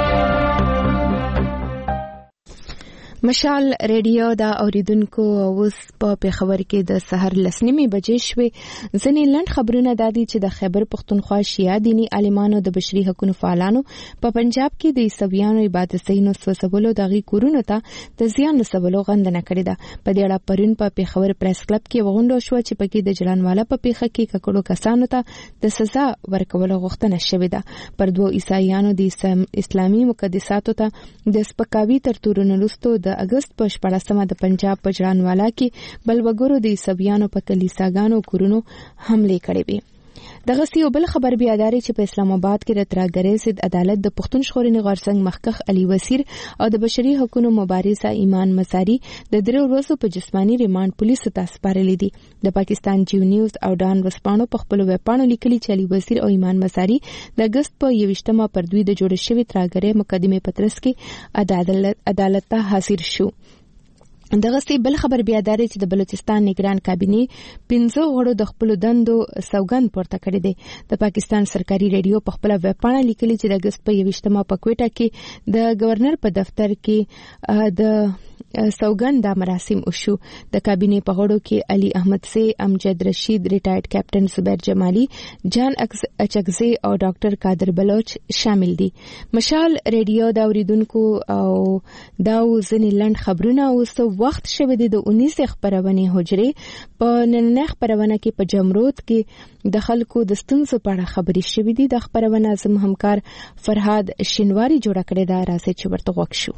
مشال ریډیو دا اوریدونکو اوس په پیښور کې د سحر 9:30 بجې شوې. ځینې لنډ خبرونه دادي چې د خیبر پختونخوا شیعه دینی عالمانو د بشري حقوقو فعالانو په پنجاب کې د عیسویانو عبادت ځایونو سوځولو دغه کورونو ته د زیان رسولو غندنه کړې ده. په دې اړه پرون په پیښور پریس کلب کې وغونډه شوه چې پکې د جلانوالا په پیښه کې ککړو کسانو ته د سزا ورکولو غوښتنه شوې ده. پر دوه عیسایانو د اسلامي مقدساتو ته د سپکاوي تر تورونو وروسته د اگست په 14مه د پنجاب په جلانوالا کې بلوګرو د عیسویانو په کلیساګانو کورونو حمله کړې وې. دغه یو بل خبر بیا داري چې په اسلام آباد کې د ترګری ضد عدالت د پښتون ژغورنې غورځنګ مخکخ علي وزیر او د بشري حقوقو مبارزه ایمان مساری د 3 ورځو په جسمانی ریماند پولیسو ته سپارلې دي. د پاکستان جیو نیوز او ډان ورسپانو په خپل ویبپاڼو لیکلي چې علي وزیر او ایمان مساری د اگست په 21مه پر دوی د جوړ شوی ترګری مقدمه پترس کې عدالت ته حاضر شو. دغه بل خبر بیا داري چې د بلوچستان نگران کابینه 15 غړو د خپل دندو سوګند پورته کړی دی. د پاکستان سرکاري ریډیو په خپل ویبپاڼه لیکلي چې د اگست په 21مه په کوټه کې د گورنر په دفتر کې د سوګند مراسم وشو. د کابینه په غړو کې علي احمد سي، امجد رشید، ریټایرډ کیپټن زبیر جمالی، جان اچکزي او ډاکټر قادر بلوچ شامل دي. مشال ریډیو دا اوریدونکو او دا ځنې لنډ خبرونه اوس وخت شوه د 19 خبرونه حجره په نن خبرونه کې په جمرود کې د خلکو د ستونزو په اړه خبري شوې دي. د خبرونه زم همکار فرهاد شینواری جوړ کړی دا راځي چې ورته وښ شو.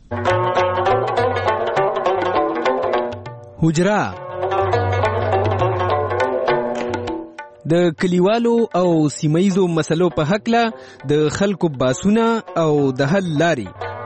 حجره د کلیوالو او سیمایزو مسلو په حق له د خلکو باسونه او د حل لاري.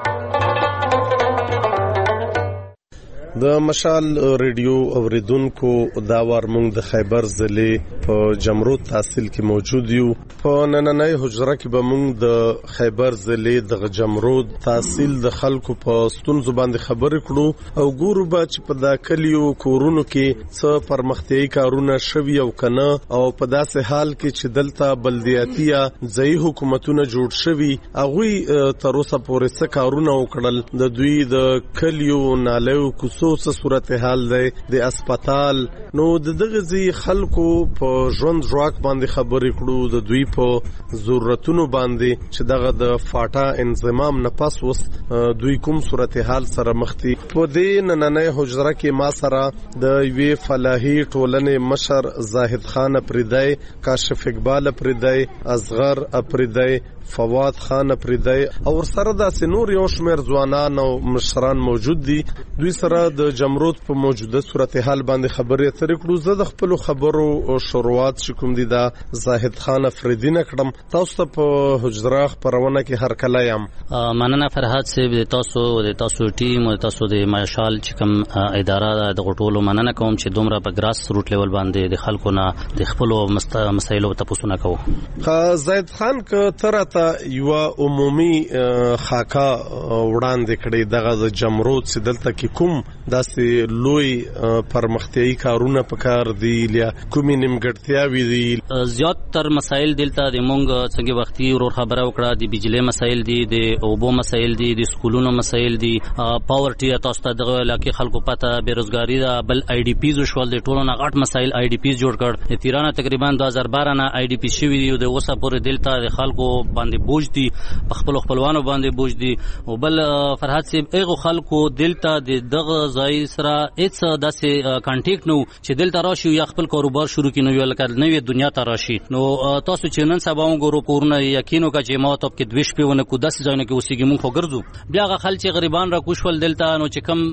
د مشال ریډیو اوریدونکو دا وار موږ د خیبر ضلع په جمرود تحصیل کې موجود یو. په نننۍ حجره کې به موږ د خیبر ضلع د جمرود تحصیل د خلکو په ستونزو باندې خبرې کړو او ګورو به چې په دا کلیو کورونو کې څه پرمختیایي کارونه شوي او کنه، او په داسې حال کې چې دلته بلدیاتي یا ځایي حکومتونه جوړ شوي هغوی تر اوسه پورې څه کارونه وکړل. د دوی د کلیو نالیو کوڅو څه صورتحال دی، د اسپیټال نو دغه ځای خلکو په ژوند ژواک باندې خبرې کړو، د دوی په ضرورتونو باندې چې دغه د فاټا انضمام نه پس وس دوی کوم صورتحال سره مخ دي. په دې نننۍ حجره کې ما سره د یوې فلاحي ټولنې مشر زاهد خان اپریدی، کاشف اقبال اپریدی، اصغر اپریدی، فواد خان اپریدی او سره د سنور یو شمیر ځوانان او مشران موجود دي. دوی سره د جمرود په موجوده صورتحال باندې خبرې اترې کړو. زه د خپل خبرو شروعات چې کوم دي دا زاهد خان اپریدی نه کړم. تاسو ته په حجره خبرونه کې هر کله یم. مننه فرهاد صاحب، د تاسو ټیم او تاسو د ماشال چې کوم اداره د غټولو مننه کوم چې دومره په ګراس روټ لیول باندې د خلکو نه د خپل مسایلو تاسو نه کوو. زاهد خان ک تر یو عمومي خاکا وړاندې کړي دغه د جمرود چې دلته کې کوم داسې لوی پرمختیایي کارونه پکار دي یا کومې نیمګړتیاوې دي. زیات تر مسایل دلته د مونږ څنګه وختي ورور خبره وکړه، د بجلی مسایل دي، د اوبو مسایل دي، د سکولونو مسایل دي، پاورټي تاسو ته دغه علاقې خلکو پته بیروزګاری دا بل آی ډی پیز وشول د ټولو نه غټ مسایل آی ډی پیز جوړ کړ. تیرانه تقریبا 2012 نه آی ډی پی شوی دی او د اوسه پورې دلته د خلکو باندې بوج دي، خپل خپلوانو باندې بوج دي. او بل فرهاد صاحب ایغه خلکو دلته د دغه ځای سره هیڅ داسې کانټیکټ نو چې دلته راشي یا خپل کاروبار شروع کینو یا لکه نوې دنیا ته راشي. نو تاسو چې نن سبا وګورو کورونه یقینو کا چې ما ته کې دویش په ونه کو 10 ځایونه کې اوسېږي مونږ خو ګرځو. بیا هغه خلک غریبان را کوشول دلته نو چې کم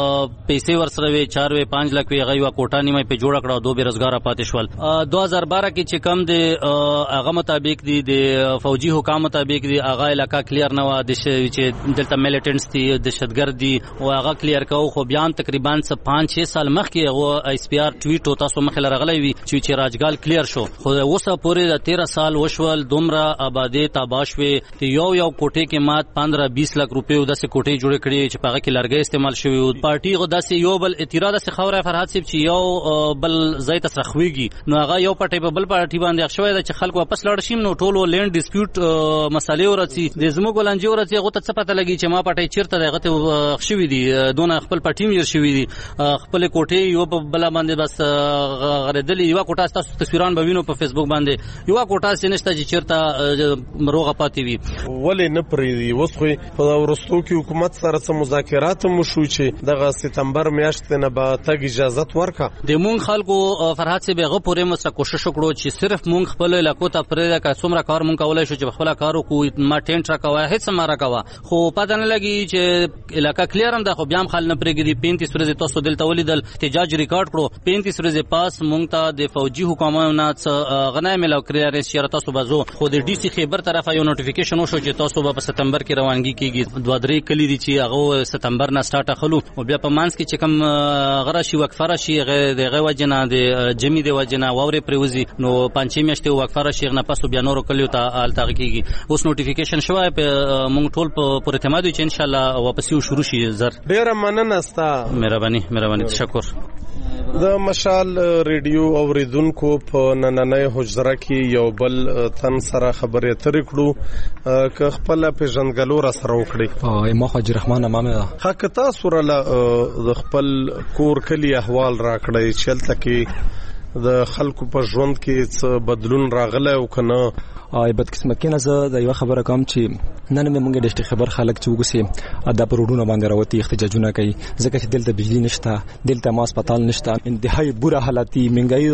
پیسې ورسره وي 4 وي 5 لک وي هغه کوټه نیمه په جوړ کړو، دوه بیروزګار پاتې شول. 2012 کې چې کم د هغه مطابق دي د فوجي حکام مطابق دی هغه علاقہ کلیر نه و د چې دلته میلیټنټس دي دهشتګرد دي او هغه کلیر کاو. خو بیا تقریبا 5-6 سال مخکې هغه ایس پی آر ټویټ تاسو مخه لرغلی وي چې راجګال کلیر شو خو اوسه پورې د 13 سال وشول دومره آبادی تاباشوي یو کوټې کې مات 15-20 لک روپیو د کوټې جوړ کړي چې پاغه کې لرګي استعمال شوی او پارټي غو داسې یو بل اعتراض سره خوره فرحات سیب چې یو بل ځای ته سرخويږي نو هغه یو پټي په بل پارټي باندې ښوی چې خلک واپس لاړ شي نو ټولو لینډ ډیسپیوټ مسالې ورسي د زموږ ولنجي ورسي هغه ته څه پته لګي چې ما پټي چیرته دغه ته خښوي دي دونه خپل پټي میر شوی دي خپل کوټې یو په بل باندې بس غردلی یو کوټه تاسو تصویران به وینو په فیسبوک باندې یو کوټه سینشته چې چیرته روغه پاتې وي ولې نه پریدي اوس خو په ورستو کې حکومت سره څه مذاکرات مو شو چې دغه سپتمبر میاشت نه به تګ اجازه ورکا د مونږ خلکو فرحات سي به پورې مو څه کوشش وکړو چې صرف مونږ خپل علاقو ته پرې کا څومره کار مونږ کولای شو چې خپل کارو کو ما ټینټ راکوي هیڅ ما راکوا خو پته نه لګي چې علاقہ کلیر هم ده خو بیا هم خل نه پرېږدي 35 ورځې تاسو دلته ولیدل احتجاج ریکارډ کړو 35 ورځې پاس مونږ ته د فوجي حکومتونو غنای ملو کړی رئیس شهر تاسو بازو خو د ډي سي خیبر طرفه یو نوټیفیکیشن وشو چې تاسو په سپتمبر کې روانګي کیږي 2-3 کلی دي چې هغه سپتمبر نه سٹارټ اخلو او بیا په مانس کې چې کم غره شي وقفه شي دغه وجنه د جمی د وجنه ووري پروزي نو 5 میاشتې وقفه شي نه پسو بیا نور کلیو ته التغ کیږي اوس نوټیفیکیشن شوی په مونږ ټول په اعتماد چې ان شاء الله واپس شروع شي زر ډیر مننه ستا مهرباني تشکر د مشال ریډیو اوریدونکو په نننۍ حجره کې یو بل تن سره خبرې اترې کړو که خپل پیژنګلو را سره وکړي ما حاجی رحمان امامه حق تاسو را د خپل کور کلی احوال را کړی چلته کې د خلکو په ژوند کې څه بدلون راغلی او کنه بدقسمتي نه زه د یو خبره کوم چې نن موږ د ډیسټریکټ خبر خلک چې وګسي د پروډونو باندې راوتی احتجاجونه کوي ځکه چې دلته بجلی نشته دلته ما هسپتال نشته انتهایی بوره حالتي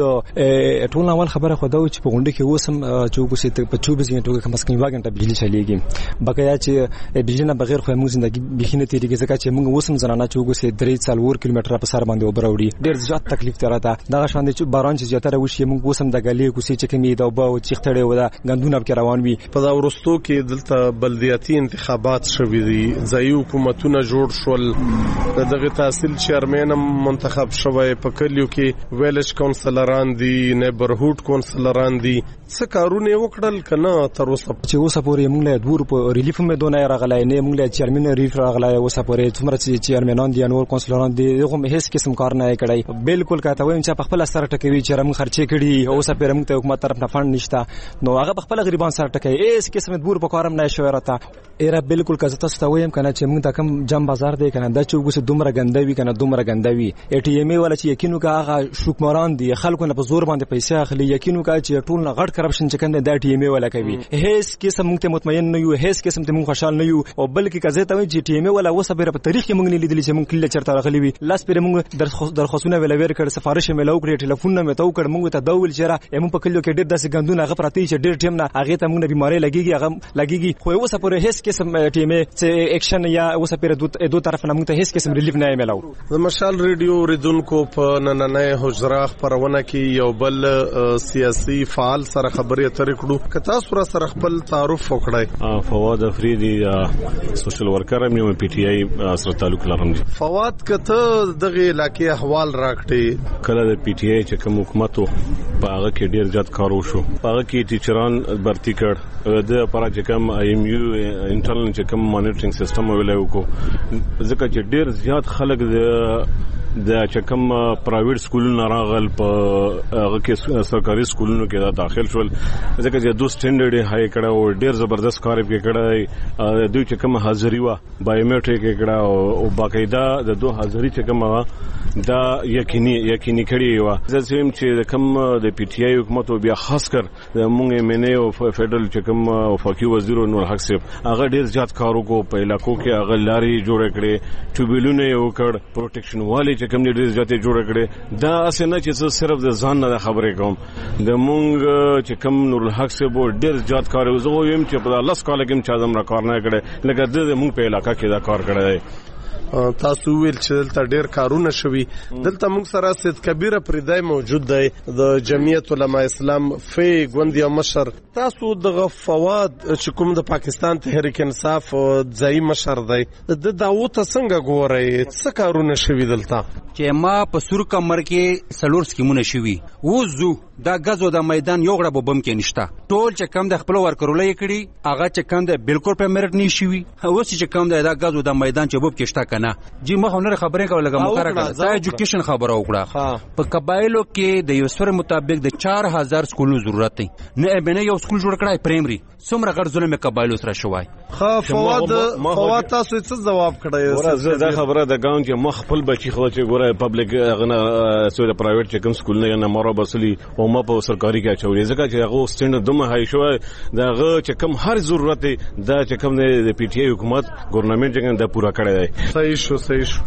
منګای ټول اول خبره خو دا چې په غونډه کې وسم چې وګسي ته په 24 غنټو کې کم از کم 2 غنټه بجلی چلیږي بقایا چې بجلی نه بغیر خو موږ ژوندۍ بخینه تیریږي ځکه چې موږ وسم زنانه چې وګسي 3 کیلومتر په سر باندې وبروړي ډیر زیات تکلیف تراته دا شان چې باران چې زیاتره وشي موږ وسم د غلي کوسي چې کمی دا وبو چې خټړې ودا غندونه کې روان وي په دا ورستو کې دلته بلدیاتي انتخابات شوي دي ځایي حکومتونه جوړ شول دغه تحصیل چیرمن منتخب شوی په کلیو کې ویلج کونسلران دي نیبرهود کونسلران دي څه کارونه وکړل کنه تر اوسه چې اوسه پورې موږ له دور په ریلیف مې دونه راغلای نه موږ له چیرمن ریلیف راغلای اوسه پورې څومره چې چیرمنان دي نور کونسلران دي هغه هیڅ قسم کار نه کړی بالکل کاته وایم چې په خپل سره ټکوي چې موږ خرچې کړي اوسه پورې موږ ته حکومت طرف نه فند نشته نو هغه خپل غریبان سره ټکوي هیڅ قسم دور په کارم نه شوی راته ایرا بالکل کزه تاسو ته وایم کنه چې موږ ته کم جام بازار دی کنه دا چې وګسه دومره ګندوي کنه دومره ګندوي ای ټی ایم ولا چې یقینو کا هغه شوکمران دي خلکو نه په زور باندې پیسې اخلي یقینو کا چې ټول نه غټ کرپشن چې کنه دا ټی ایم ولا کوي هیڅ قسم موږ ته مطمئن نه یو هیڅ قسم ته موږ خوشحال نه یو او بلکې کزه ته چې ټی ایم ولا وسه په تاریخ کې موږ نه لیدلی چې موږ کله چرته راغلي وي لاس پر موږ درخواستونه ویلویر کړ سفارش مې لو کړ ټلیفون نه مې تو کړ موږ ته دول چیرې موږ په کلیو کې ډېر داسې غندونه هغه پراتی چې ډېر ټیم نه هغه ته موږ بیماری لګيږي هغه لګيږي خو اوسه پر هیڅ قسم ټی ایم چې اکشن یا اوسه پر دوه طرف نه موږ ته هیڅ قسم ریلیف نه ملو د مشال ریډیو ریدونکو په نننۍ حجره خبرونه کې یو بل سیاسي فعال سره خبرې اترې کړو که تاسو سره خپل تعارف وکړئ فواد افریدي سوشل ورکر هم پی ټی آی سره تعلق لرم فواد کته دغه علاقې احوال راکړي کله د پی ټی آی چې کوم حکومت په هغه کې ډیر زیات کار وشو په هغه کې ټیچران برتی کړ د لپاره چې کوم آی ایم یو انټرنل چې کوم مانیټرینګ سیستم ویلای وکړو ځکه چې ډیر زیات خلک د چکم پرایویټ سکولونو راغل په هغه کې سرکاري سکولونو کې دا داخل شول ځکه چې دوه سټانډرډ هاي کړه او ډیر زبردست کار یې کړه دوی چې کوم حاضری وا بایومټریک کړه او باقاعده د دوه حاضری چې کوم دا یقیني کړي وا ځکه چې کوم د پی ټی آی حکومت بیا خاص کر د مونږ منه او فدرل چې کوم وفاقي وزیر نور حق صاحب هغه ډیر زیات کارو کو په علاقو کې هغه لاري جوړ کړي ټوبلونه یو کړ پروټیکشن والی چې کوم ډیر زیات جوړ کړي دا اسنه چې صرف د ځان نه خبرې کوم د مونږ چې کوم نور حق صاحب ډیر زیات کار وزو ویم چې په الله سکاله کې چا زم را کار نه کړي لکه د مونږ په علاقہ کې دا کار کړی تاسو ویل چې دلته ډیر کارونه شوي دلته موږ سره سید کبیر پردای موجود دی د جمعیت علما اسلام فی ګوند یا مشر تاسو د فواد چې کوم د پاکستان تحریک انصاف ځای مشر دی د داوود څنګه ګورئ څه کارونه شوي دلته چې ما په سور کمر کې سلور سکیمونه شوي وزو دا غزو د میدان یو غړ بم کې نشته ټول چې کم د خپل ورکرولې کړي هغه چې کم د بالکل په مرټ نشي اوس چې کم د غزو د میدان چې بوب کې شته کنه جی مخه نور خبرې کوله مقرره کړه دا ایجوکیشن خبره وکړه په قبایلو کې د یو سره مطابق د 4000 سکولونو ضرورت دی نه به نه یو سکول جوړ کړای پرایمري څومره غړ ظلم قبایلو سره شوای فواد تاسو څه جواب کړی دا خبره د ګاون چې مخ خپل بچی خو چې ګوره پبلک غنه سوی د پرایویټ چې کوم سکول نه مورو بسلی او ما په سرکاري کې چوري ځکه چې هغه سټینډ دومره هاي شو دا هغه چې کوم هر ضرورت دا چې کوم د پی ټی آی حکومت ګورنمنت څنګه دا پورا کړی دی صحیح شو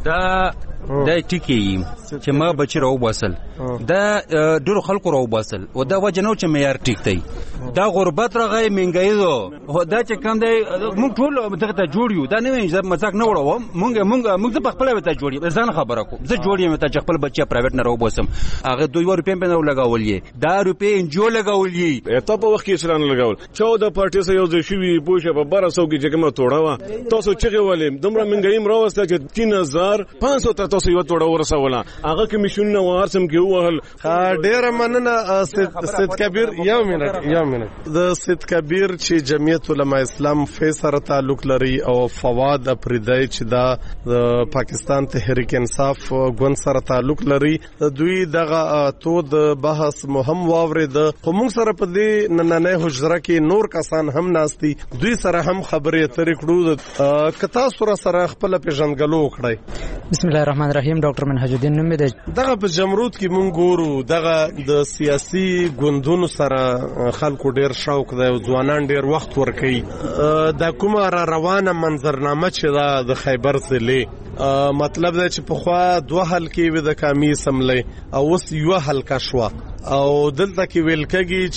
دا ټیکی چې ما بچی راو باسل دا ډېر خلکو راو باسل او دا وجه نو چې معیار ټیک دی دا غربت راغی منګای دو دا چې کوم دی موږ ټول دغه ته جوړ یو دا نه وینځ مزاق نه وړو موږ په خپل وته جوړی ځان خبره کو زه جوړ یم ته خپل بچی پرایویټ نه راو باسم هغه 2 روپیا په نو لگاولې دا روپیا انجو لگاولې ته په وخت کې سره نه لگاول 14 پارټي سره یو ځای شوی پوښه په 1200 کې چې کومه توړه تاسو چې ولې دومره منګای راوسته چې 3500 تاسو یو توړه ورسوله هغه کمیشن نو ورسم کې وهل ډیر مننه سید کبیر یو منټ د سید کبیر چې جمعیت علما اسلام فیصله تعلق لري او فواد پردای چې دا د پاکستان تحریک انصاف ګوند سره تعلق لري دوی دغه تو د بحث مهم واورید قوم سره په دې نننه حجره کې نور کسان هم ناشتي دوی سره هم خبرې اترې کړو کتا سره خپل پیژنګلو کړی بسم الله الرحمن الرحیم ډاکټر منهج الدین نوم دی دغه په جمرود کې مونږ ګورو دغه د سیاسي ګوندونو سره خلکو ډیر شوق دی او ځوانان ډیر وخت ورکوي د کومه روانه منظرنامه چې دا د خیبر ضلع مطلب دا چې په خوا 2 حلقې وي د کامی سملې او اوس یو حلقه شو او دلته کې ویل کېږي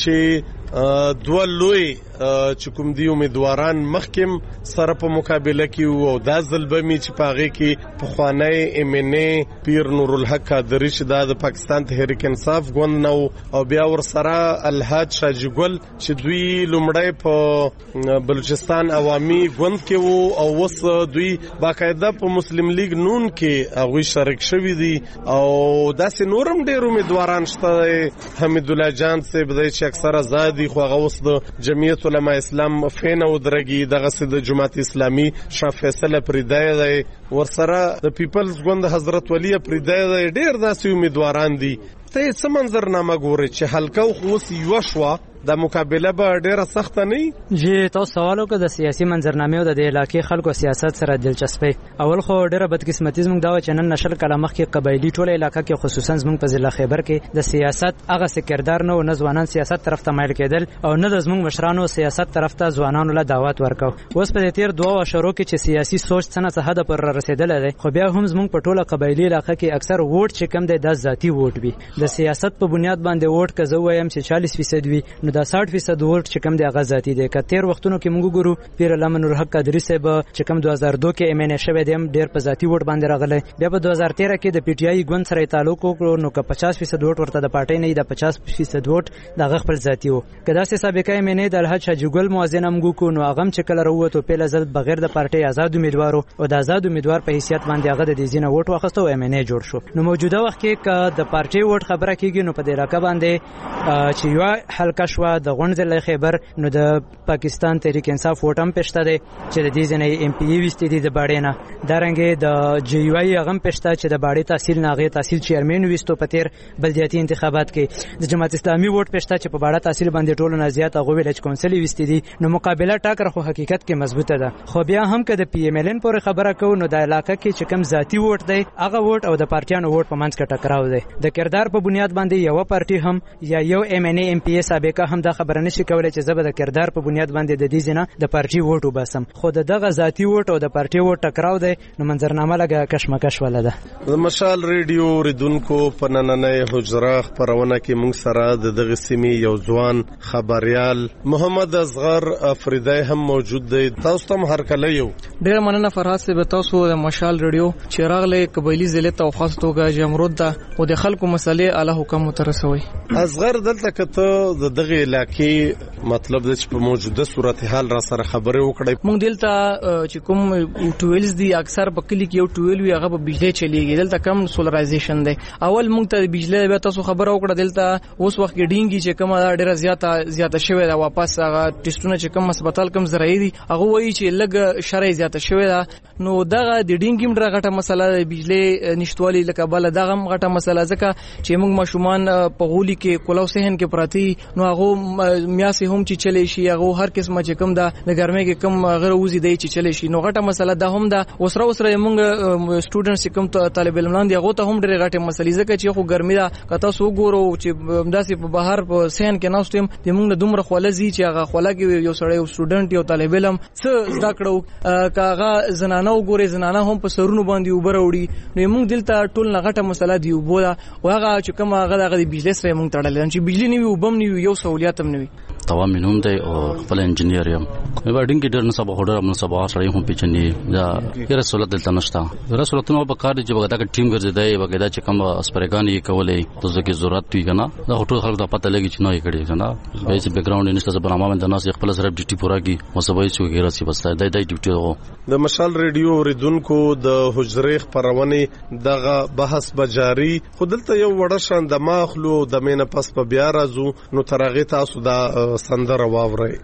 چې 2 لوی چې کوم دی امیدواران مخکم سره په مقابله کې او دا ځلبمي چې پاغه کې په خوانای ام ان ای پیر نور الحق قادری چې د پاکستان تحریک انصاف ګوند نو او بیا ور سره الحاج شاجی ګل چې دوی لومړی په بلوچستان عوامي ګوند کې وو او وس دوی باقاعده په مسلم لیگ نون کې هغه شریک شوی دي او داسې نورم ډیر امیدواران شته حمید الله جان سے بدای چې اکثره زادي خو هغه وس د جمعیت علما اسلام فین او درګي دغه سید جماعت اسلامي شاه فیصل پردای دی ورسره د پیپلز ګوند حضرت ولی پردای دی ډیر داسې امیدواران دي ته څه منظرنامه ګوري چې حلقه خو یو شوا د مقابله به ډیره سخت نه جی تاسو سوال وکړه د سیاسي منظرنامه او د علاقې خلکو سیاست سره دلچسپي اول خو ډیره بدقسمتي زموږ دا چې نن نشل کله مخکې قبایلی ټوله علاقې کې خصوصا زموږ په ضلع خیبر کې د سیاست هغه سکردار نه او ځوانان سیاست طرف ته مایل کېدل او نه د زموږ مشرانو سیاست طرف ته ځوانانو له دعوت ورکاو اوس په تیر 2 اشارو کې چې سیاسي سوچ څنګه حد پر رسیدل دی خو بیا هم زموږ په ټوله قبایلی علاقې کې اکثر ووټ چې کم دی د ذاتی ووټ وي د سیاست په بنیاد باندې ووټ که زه وایم چې 40% وي نو دا 60% ووټ چې کم دی هغه ذاتی دی که تیر وختونو کې موږ ګورو پیر علامه نور الحق قادری صاحب چې کم 2002 کې ام ان ای شوی دی ډیر په ذاتی ووټ باندې راغلی بیا په 2013 کې د پی ټی آی ګوند سره تعلق وکړو نو که 50% ووټ ورته د پارټۍ نه د 50% ووټ د خپل ذاتی وو که داسې سابقه ام ان ای د الحاج شاجی ګل موازنه موږ کو نو هغه چې کله راووتو په لزل بغیر د پارټۍ آزاد امیدوارو او د آزاد امیدوار په حیثیت باندې هغه د دې زینه ووټ واخستو ام ان ای جوړ شو نو موجوده وخت کې که د پارټۍ ووټ خبره کیږي نو په دې علاقه باندې چې یو حلقه شو د غونډ ضلع خیبر نو د پاکستان تحریک انصاف ووټ هم پېشته دی چې د دې ځینې ام پی ای ویستې دي د باړې نه دارنګې د جی یو آی هغه هم پېشته چې د باړې تحصیل نه هغې تحصیل چیرمین ویستو په تیر بلدیاتي انتخابات کې د جماعت اسلامي ووټ پېشته چې په باړه تحصیل باندې ټولو نه زیات هغوی ویلج کونسل یې ویستې دي نو مقابله ټاکره خو حقیقت کې مضبوطه ده خو بیا هم که د پی ایم ال ان پورې خبره کوو نو د علاقه کې چې کم ذاتي ووټ دی هغه ووټ او د پارټیانو ووټ په منځ کې ټکراو دی د کردار په بنیاد باندې یو پارټي هم یا یو MNA MPA سابقه هم دا خبره نشي کولای چې زه به د کردار په بنیاد باندې د دې ځنه د پارټي ووټ وباسم، خو دغه ذاتی ووټ او د پارټي ووټ ټکراو دی نو منظرنامه لګه کشمکش ولا ده. د مشال ریډیو ریدونکو په نننۍ حجره خبرونه کې موږ سره د دغه سیمې یو ځوان خبريال محمد اصغر افریدی هم موجود دی. تاسو ته هرکله یو ډیر مننه فرحات صاحب، تاسو د مشال ریډیو چې راغله قبایلی ضلع ته خاص توګه جمرود ده او د خلکو مسلې اعلی حکم مترسوي. اصغر دلته کته د دغه علاقې مطلب د په موجوده صورتحال را سره خبره وکړي. موږ دلته چې کوم ټویلز دي اکثر په کلی کې یو ټویل وي هغه په بجلی چلیږي، دلته کم سولرایزیشن دی. اول موږ ته بجلی به تاسو خبره وکړه دلته اوس وخت کې ډینګي چې کومه ډیره زیاته شوې ده، واپس هغه ټیسټونه چې کوم هسپتال کوم زراعي دي هغه وایي چې لګ شرعي زیاته شوې ده. نو دغه د ډینګي مډه غټه مسله د بجلی نشټوالي لکه بل دغه غټه مسله ځکه چې موږ ماشومان په غولي کې کولو سهن کې پراتی نو هغه میاسي هم چې چلی شي هغه هر قسمه چې کوم ده د ګرمۍ کې کوم غیر وزي دی چې چلی شي نو غټه مسله ده هم ده. وسره موږ سټوډنټس کوم طالب علمان دی هغه ته هم ډېر غټه مسلې ځکه چې خو ګرمي ده کته سو ګورو چې داسې په بهر په سهن کې ناستم د موږ دومره خولزي چې هغه خوله کې یو سړی یو سټوډنټ یو طالب علم څه زده کړو کاغه زنانه وګوري زنانه هم په سرونو باندې وبره وړي نو موږ دلته ټول غټه مسله دی وبوله وهغه چې کوم هغه د بجلی سره موږ تړل چې بجلی نه وي وبم نه وي یو سہولیت هم نه وي. توا مينوم دی او خپل انجنیر یم مې باندې کې ډېر نه سبا هډر هم سبا سره هم پیچنی دا هر رسولت دلته نشته رسولتونو په کار چې وګدا کې ټیم ګرځیدای وګدا چې کوم اسپریګانی کولې د ځکه ضرورت وی کنه دا هټو خلک ته پته لګی چې نه یې کړی کنه به چې بیک گراوند نشته زبر امام د ناس خپل سره ډیوټي پورا کی وسوي چې غیر سي بس دا ډیوټي هو. د مشال ریډیو ریدونکو د حجره خبرونه دغه بحث بجاری خودلته یو وړه شان د ماخلو د مینه پس په بیا راځو نو ترغه تاسو دا سندره واورئ.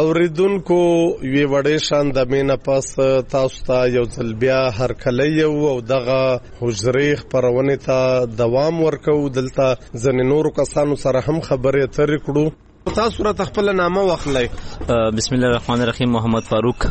اوریدونکو وی وړې شان د مینا پاس تاسو ته یو ځل بیا هر کله یو او دغه حجرې خبرونه ته دوام ورکو دلته ځنې نورو کسانو سره هم خبرې اترې کړو تاسو را خپل نامه واخلئ بسم الله الرحمن الرحیم محمد فاروق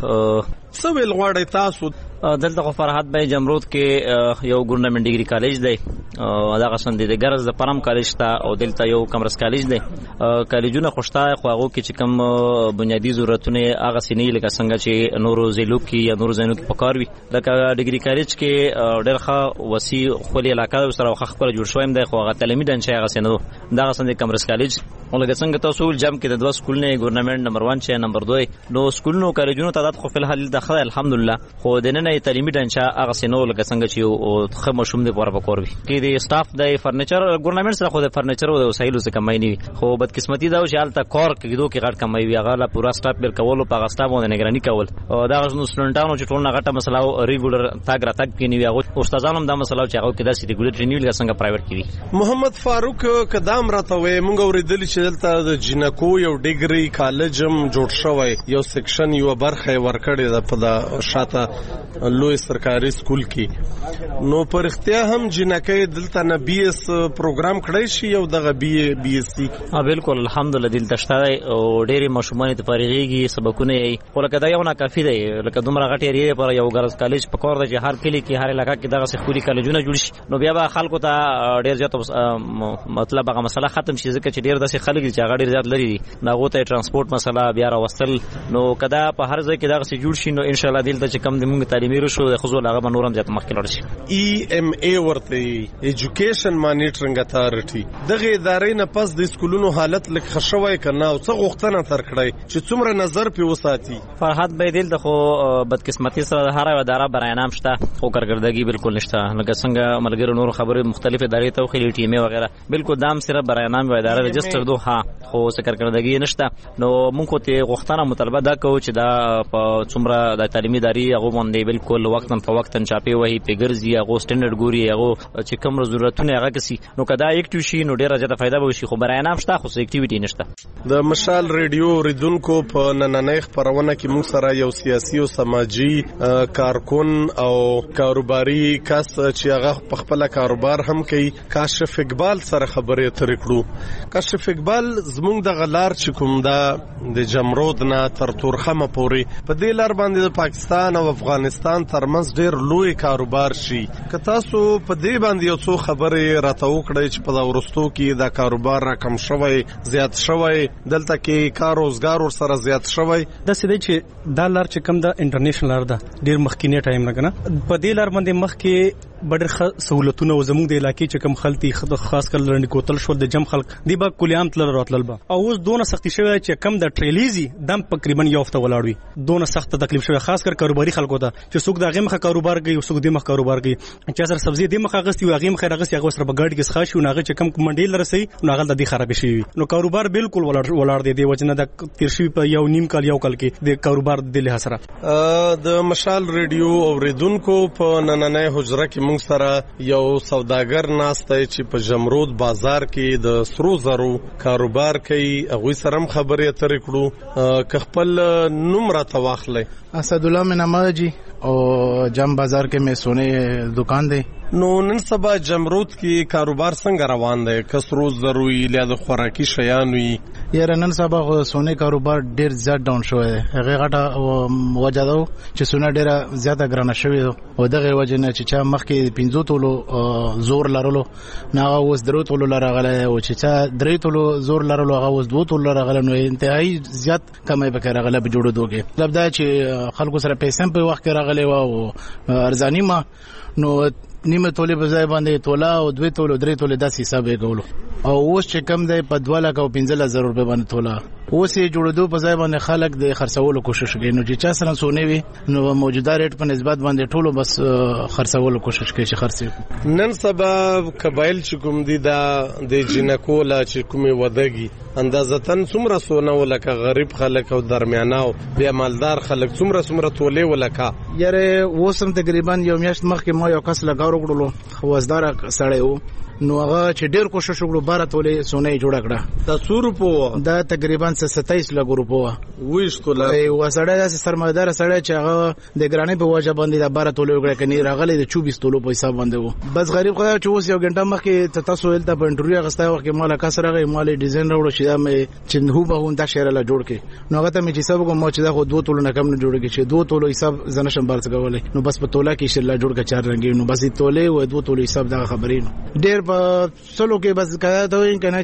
څه ویل غواړئ تاسو دلته خو فرحت بای جمرود کې یو ګورنمنت ډیګري کالج دی دا غسن دی د ګرز د پرم کالج ته او دلته یو کمرس کالج دی کالجونه خوشته خو هغه کې چې کوم بنیادی ضرورتونه هغه سینې لکه څنګه چې نورو زیلو کې یا نورو زینو کې پکار وي لکه ډیګري کالج کې ډېر ښه وسی خپل علاقې سره خپل جوړ شویم دی خو هغه تعلیمي ډنچه هغه سینو دا غسن دی کمرس کالج ولکه څنګه تاسو جام کې د دوه سکولونه ګورنمنت نمبر 1 چې نمبر 2 نو سکولونو کالجونو تعداد خو په الحال د خدای الحمدلله خو د نن تعلیمي ډنچه هغه سينو لکه څنګه چې خو مشوم دي پوره پکور وي کې د سټاف د فرنیچر ګورنمنت سره خو د فرنیچر او د وسایلو څخه کمای نه خو بدقسمتي دا چې حالت کور کې دوه کې غټ کمای وي هغه لا پورا سټاف بل کول او په سټاف باندې نگرانی کول او دا غوښنو سټوډنټانو چې ټول نه غټه مسله او ریګولر تاګ را تاګ کې نیو هغه استادانو دا مسله چې هغه کې دا سي ریګولر ټرینینګ لکه څنګه پرایویټ کې وي محمد فاروق قدم راته وې مونږ اوریدل چې دلته د جنکو یو ډیګري کالج هم جوړ شوی یو سیکشن یو برخه ورکړی د په شاته لوی سرکاري سکول کې نو پر اختیا هم جنکې دلته نه بي اس پروګرام کړی شي یو دغه بي اس سي بالکل الحمدلله دلته شته او ډېری مشمونه ته فارغيږي سبقونه یې ولکه دا یو نه کافي دی لکه دومره غټ ایریا پر یو ګرز کالج په کور د هر کلی کې هر علاقې کې دغه سکولي کالجونه جوړ شي نو بیا به خلکو ته ډېر زیات مطلب هغه مسله ختم شي ځکه چې ډېر داسې خلک چې هغه ډېر زیات لري ناغو ته ترانسپورت مسله بیا راوستل نو کدا په هر ځای کې دغه سي جوړ شي نو ان شاء الله دلته چې کم د موږ تعلیمي رشو د خزو هغه به نورم زیات مخکې لړ شي EMA ورته ایجوکیشن مانیټرینګ اتارټي دغه ادارې نه پس د سکولونو حالت لکه خشوي کنه او څه غوښتنه تر کړی چې څومره نظر په وساتي فرحت به دل د خو بدقسمتي سره هر اداره برایانام شته خو کارګردګي بالکل نشته لکه څنګه ملګرو نور خبره مختلف ادارې ته خو ټیمه وغیرہ بالکل دام سره برایانام و اداره رجستر دو ها خو څه کارګردګي نشته نو مونږ ته غوښتنه مطالبه دا کوو چې دا په څومره د تعلیمي ادارې هغه باندې بالکل وختن په وختن چاپی وهي پیګرزي هغه سټانډرډ ګوري هغه چې کوم ضرورتونه هغه کسي نو کدا اکټیو شي نو ډیره زیاته فائدہ به شي خو برایانام شته خو اکټیویټي نشته د مشال ریډیو ریدونکو په نننۍ خبرونه کې موږ سره یو سیاسي او سماجی کارکون او کاروباري کس چې هغه په خپل کاروبار هم کوي کاشف اقبال سره خبرې اترې کړو کاشف اقبال زموږ د غلار چې کوم دا د جمرود نه تر تورخمه پورې په دې لار باندې د پاکستان او افغانستان ترمنځ ډېر لوی کاروبار شي که تاسو په دې باندې یو څو خبرې راته وکړئ چې په ورستو کې دا کاروبار را کم شوی زیات شوی دلته کې کار روزګار ور سره زیات شوی د سې چې دا لار چې کم دا انټرنیشنل لار ده ډېر مخکینه ټایم نه کنه په دې لار باندې مخکې بډر سہولتونه او زموږ د علاقې چې کم خلتي خاص کل لرنډ کوتل شو د جم خلک دی با کلیام تل راتلل با او اوس دونه سختي شوی چې کم د ټریلیزي دم تقریبا یو هفته ولاړوي دونه سخت تکلیف شوی خاص کر کاروباري خلکو ته چې څوک د غیم کاروبار کوي او څوک د مخ کاروبار کوي چې سر سبزی د مخ غستي او غیم خیر غستي هغه سره بغاډ کې ښه شو ناغه چې کم منډیل رسي نو هغه د دې خراب شي نو کاروبار بالکل ولاړ دی وجنه د تیرشي په یو نیم کال یو کال کې د کاروبار د له سره د مشال ریډیو اوریدونکو په نننۍ حجره کې موږ سره یو سوداګر ناشته چې په جمرود بازار کې د سرو زرو کاروبار کوي هغه سره خبرې اترې کړو که خپل نوم را تواخلې اسدالله مناماجی او جام بازار کې مې سونه دکان دی نو نن سبا جمرود کې کاروبار څنګه روان دی کسرو ضروري له خوراکي شیان وي یاره نن سبا سونه کاروبار ډیر زیات ډاون شوی دی هغه غټه وجه ده چې سونه ډیره زیاته ګرانه شوی او دغه وجه نه چې چا مخکې 15 تولو زور لرلو نه اوس درو تولو لرغله او چې چا درې تولو زور لرلو هغه اوس 2 تولو لرغله نو انتهایی زیات کمای به کړغله به جوړو دوګه مطلب دا چې خلکو سره پیسې په وخت کې راغلي او ارزانی ما نو نیمه توله په ځای باندې توله او 2 توله 3 توله داسې حساب یې کولو او اوس چې کم دی په 2 لک او 15,000 روپے باندې توله اوس یې جوړېدو په ځای باندې خلک د خرڅولو کوشش کوي نو چې چا سره سونه وي نو موجوده ریټ په نسبت باندې ټولو بس خرڅولو کوشش کوي چې خرڅي نن سبا قبایل چې کوم دي دا د جنکو لا چې کومه ودګي اندازتن څومره سونه ولکه غریب خلک او درمیاناو بیا مالدار خلک څومره تولې ولکه یاره اوسم تقریبا یو میاشت مخکې ما یو کس لګاو وکړلو خوازدار سړی وو نو هغه چې ډیر کوشش وکړو 12 تولې سونه جوړ کړه د 100 روپو دا تقریبا 27 لک روپو وښ کوله او سړی د سرمایدار سړی چې هغه د ګرانې په وجه باندې د 12 تولې وکړه کني راغلی د 24 تولو په حساب باندې وو بس غریب خدای چې اوس یو غنټه مخکې تاسو ولته په انټرویو غستا وخت مال کسر غي مال ډیزاین راوړو چې دا مې چې هو به هم دا شعر لا جوړ کې نو هغه ته مې چې سبق مو چې دا خو 2 تولو نه کم نه جوړ کې چې 2 تولو حساب زنه شم بارڅ غولې نو بس په تولا کې شل جوړ کا 4 رنگي نو بس تولې و 2 تولو حساب دا خبرې نو ډیر په سلو کې بس کړه ته وین کنه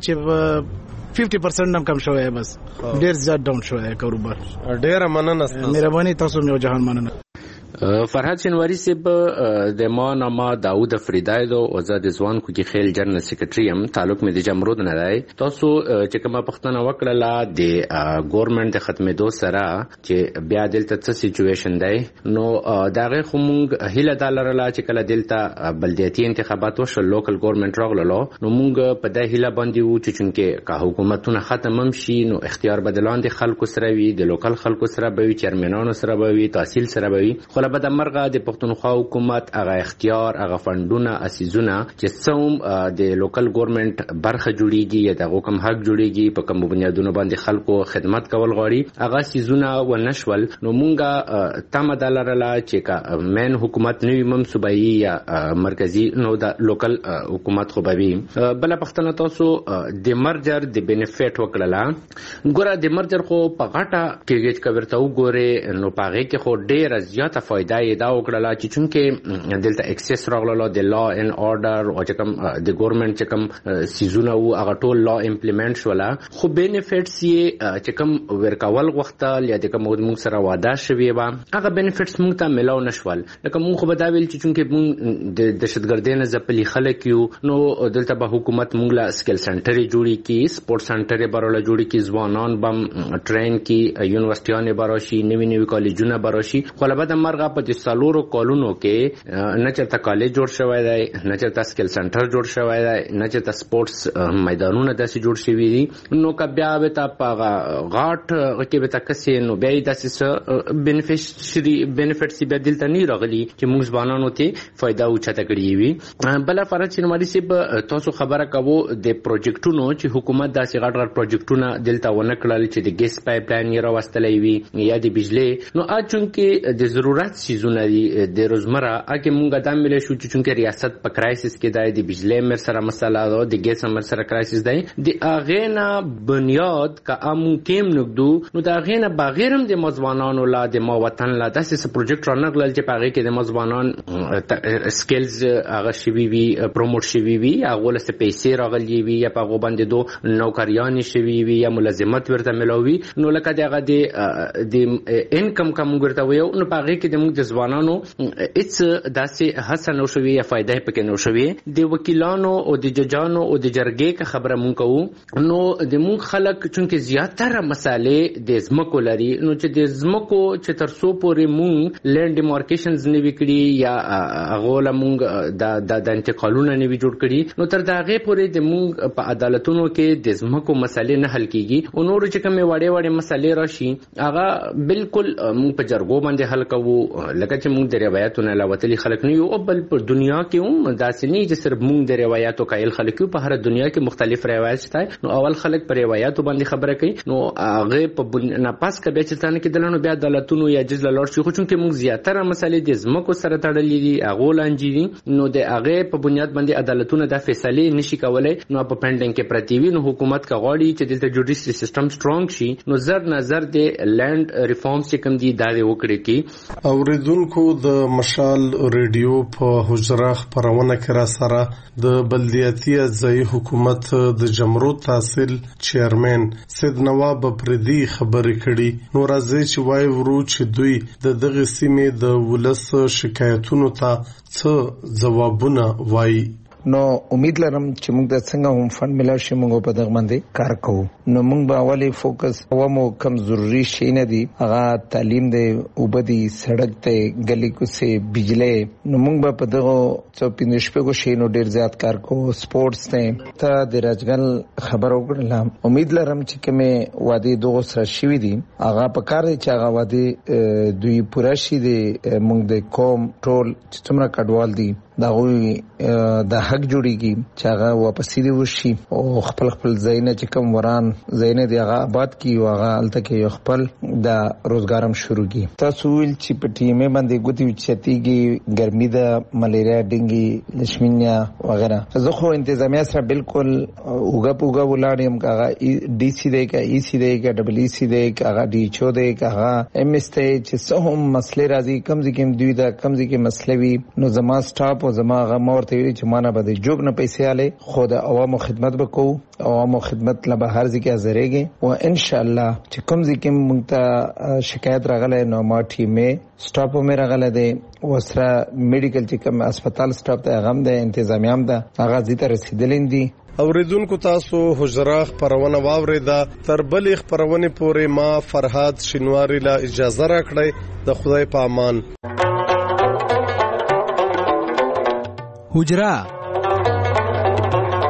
چې 50% نم کم شوی بس ډیر زیات ډاون شوی کاروبار ډیر مننه مهرباني تاسو مې جهان مننه فرهاد شنواری صاحب د ما نامه داوود فریدای دو وزاد ځوان کو کې خیل جنرال سیکریټری هم تعلق مې د جمرود نه دی تاسو چې کومه پښتنه وکړه د ګورنمنت د ختمېدو سره چې بیا دلته څه سچويشن دی نو داغه خمونږ هله ډالر لا چې کله دلته بلدیاتي انتخابات وشو لوکل ګورنمنت راغلو نو مونږ په د هله باندې وو چې که حکومتونه ختم شي نو اختیار بدلان دي خلکو سره وي د لوکل خلکو سره به وي چیرمنانو سره به وي تحصیل سره به وي خو به د مرغه د پښتونخوا حکومت هغه اختیار هغه فندونه اسیزونه چې څوم د لوکل ګورنمنت برخه جوړیږي یا د حکم حق جوړیږي په کوم بنیادونو باندې خلکو خدمت کول غواړي هغه سیزونه ونشول نو مونږه تمه دلرله چې مین حکومت نوی منصوبایي یا مرکزی نو د لوکل حکومت خو به بل پښتنه تاسو د مرجر د بینیفیټ وکړه ګوره د مرجر خو په غټه کې کورته وګوره نو پاره کې خو ډیر زیاته فائدہ دا وکړه چې چونکه دلته ایکسس راغله د لا ان اورډر او چې کوم د ګورنمنت چې کوم سیزونه او هغه ټول لا امپلیمنٹ شولا خو بینیفیټس یې چې کوم ورکول غوښتل یا د کوم موږ سره وعده شوی و هغه بینیفیټس موږ ته ملاو نشول لکه موږ خو به دا ویل چې چونکه موږ د دهشتګردۍ نه ځپلي خلک یو نو دلته به حکومت موږ لا سکل سنټر جوړی کی سپورت سنټر باروله جوړی کی ځوانان بم ټرین کی یونیورسيټیانه باراشي نوی کالجونه باراشي خو له بعد مرغه په د سالورو کالونو کې نه چرته کالج جوړ شوی دی نه چرته سکل سنټر جوړ شوی دی نه چرته سپورتس میدانونه داسې جوړ شوي دي نو که بیا به تا په غاټ کې به تا کسې نو بیا یې داسې بینیفیټس بیا دلته نه راغلي چې موږ ځوانانو ته فایده اوچته کړې وي بله فرض شنواري صاحب تاسو خبره کوو د پروجیکټونو چې حکومت داسې غټ غټ پروجیکټونه دلته ونه کړل چې د ګیس پایپ لاین یې راوستلی وي یا د بجلی نو چونکې د ضرورت سیزونه دي د روزمره اګه مونږه د ملي شو چې ریاست په کرایسس کې دی د بجلی مر سره مسله ده د ګیس مر سره کرایسس دی د اغینا بنیاد کا ممکن نګدو نو د اغینا بغیرم د مزوانانو لا د ما وطن لا داسې پروجیکټ رانغلل چې پاره کې د مزوانان سکلز هغه شوی وي پروموټ شوی وي هغه له پیسې راغلی وي یا په باندې دو نوکریان شوی وي یا ملازمت ورته ملوي نو لکه دغه د انکم کوم ګرته وي نو پاره کې د موږ د ځوانانو اټس داسې حسن او شوی یا فائدې پکې نو شوی د وکیلانو او د ججانو او د جرګې کا خبره مونږ کوو نو د مونږ خلک چونکه زیاتره مسالې د زمکو لري نو چې د زمکو چې تر څو پورې مونږ لینډ ډیمارکیشنز نه وکړي یا هغه مونږ د انتقالونه نه وی جوړ کړي نو تر داغه پورې د مونږ په عدالتونو کې د زمکو مسالې نه حل کیږي او نور چې کومه وړې مسالې راشي هغه بالکل مونږ په جرګو باندې حل کوو لکه چې موږ د روایتونو علاوه خلک نه یو بل په دنیا کې هم داسې نه چې صرف موږ د روایتو قایل خلک یو په هر دنیا کې مختلف روایت شته نو اول خلک پر روایتو باندې خبره کوي نو هغه په ناپاس کې به چې ستانه کې دلانو بیا عدالتونو یا جج لاړ شي خو چې موږ زیاتره مسالې د زمکو سره تړلې دي هغه لانجې دي نو د هغه په بنیاد باندې عدالتونو د فیصله نشي کولای نو په پندنګ کې پرتیوي نو حکومت کا غواړي چې د جوډیشل سیستم سترونګ شي نو زر نظر د لند ریفارمز چې کوم دي دا وکړي کی اوریدونکو د مشال ریډیو په حجره خبرونه کې را سره د بلدیاتي ځای حکومت د جمرود تحصیل چیرمن سید نواب پردي خبرې کړي نو راځي چې وای ورو چې دوی د دغه سیمې د ولس شکایتونو ته څه جوابونه وای نو امید لرم چې موږ د څنګه هم فند ملو شي موږ په دغه باندې کار کوو نو موږ به اولی فوکس کومو کم ضروری شي نه دي هغه تعلیم دی وبدي سړک ته گلی کوڅه بجلی نو موږ به په دغه 24 شپږو شي نو ډیر زیات کار کوو سپورتس ته د راجګل خبر وکړم امید لرم چې کومه وادي دغه سره شوي دي هغه په کار چې هغه وادي دوی پوره شي دي موږ د کوم ټول چې څومره کډوال دي دا غوي د حق جوړیږي چې هغه واپس دي وشي او خپل ځایونه چې کوم وران ځایونه دی هغه آباد کی او هغه الته کې خپل د روزګارم شروع کی. تاسو ویل چې په ټیمه باندې ګوتی چتیږي ګرمي د ملیریا ډنګي لشمینیا وغیرہ. زه خو انتظامیه سره بالکل اوګه ولاړم هغه ډي سي دی کا ای سی دی کا ډبل ای سی دی کا هغه ډي چو دی کا هغه ام اس ته چې څه هم مسلې راځي کم ځکه دوی دا کم ځکه مسلې وي نو زما سټاپ او زما هغه مورته ویل چې مانه به د جوب نه پیسې आले خو د عوامو خدمت وکړو عوامو خدمت له بهر ځکه حاضرېږي او ان شاء الله چې کوم ځکه مونږ ته شکایت راغله نو ما ټیمه سټاپ مې راغله دی وسره میډیکل چې کوم هسپتال سټاپ ته غم ده انتظامیه هم ده هغه ځته رسیدلین دي. اوریدونکو تاسو حجره خبرونه واوریدا تر بلې خبرونه پورې ما فرهاد شینواری لا اجازه راکړی د خدای په امان. حجره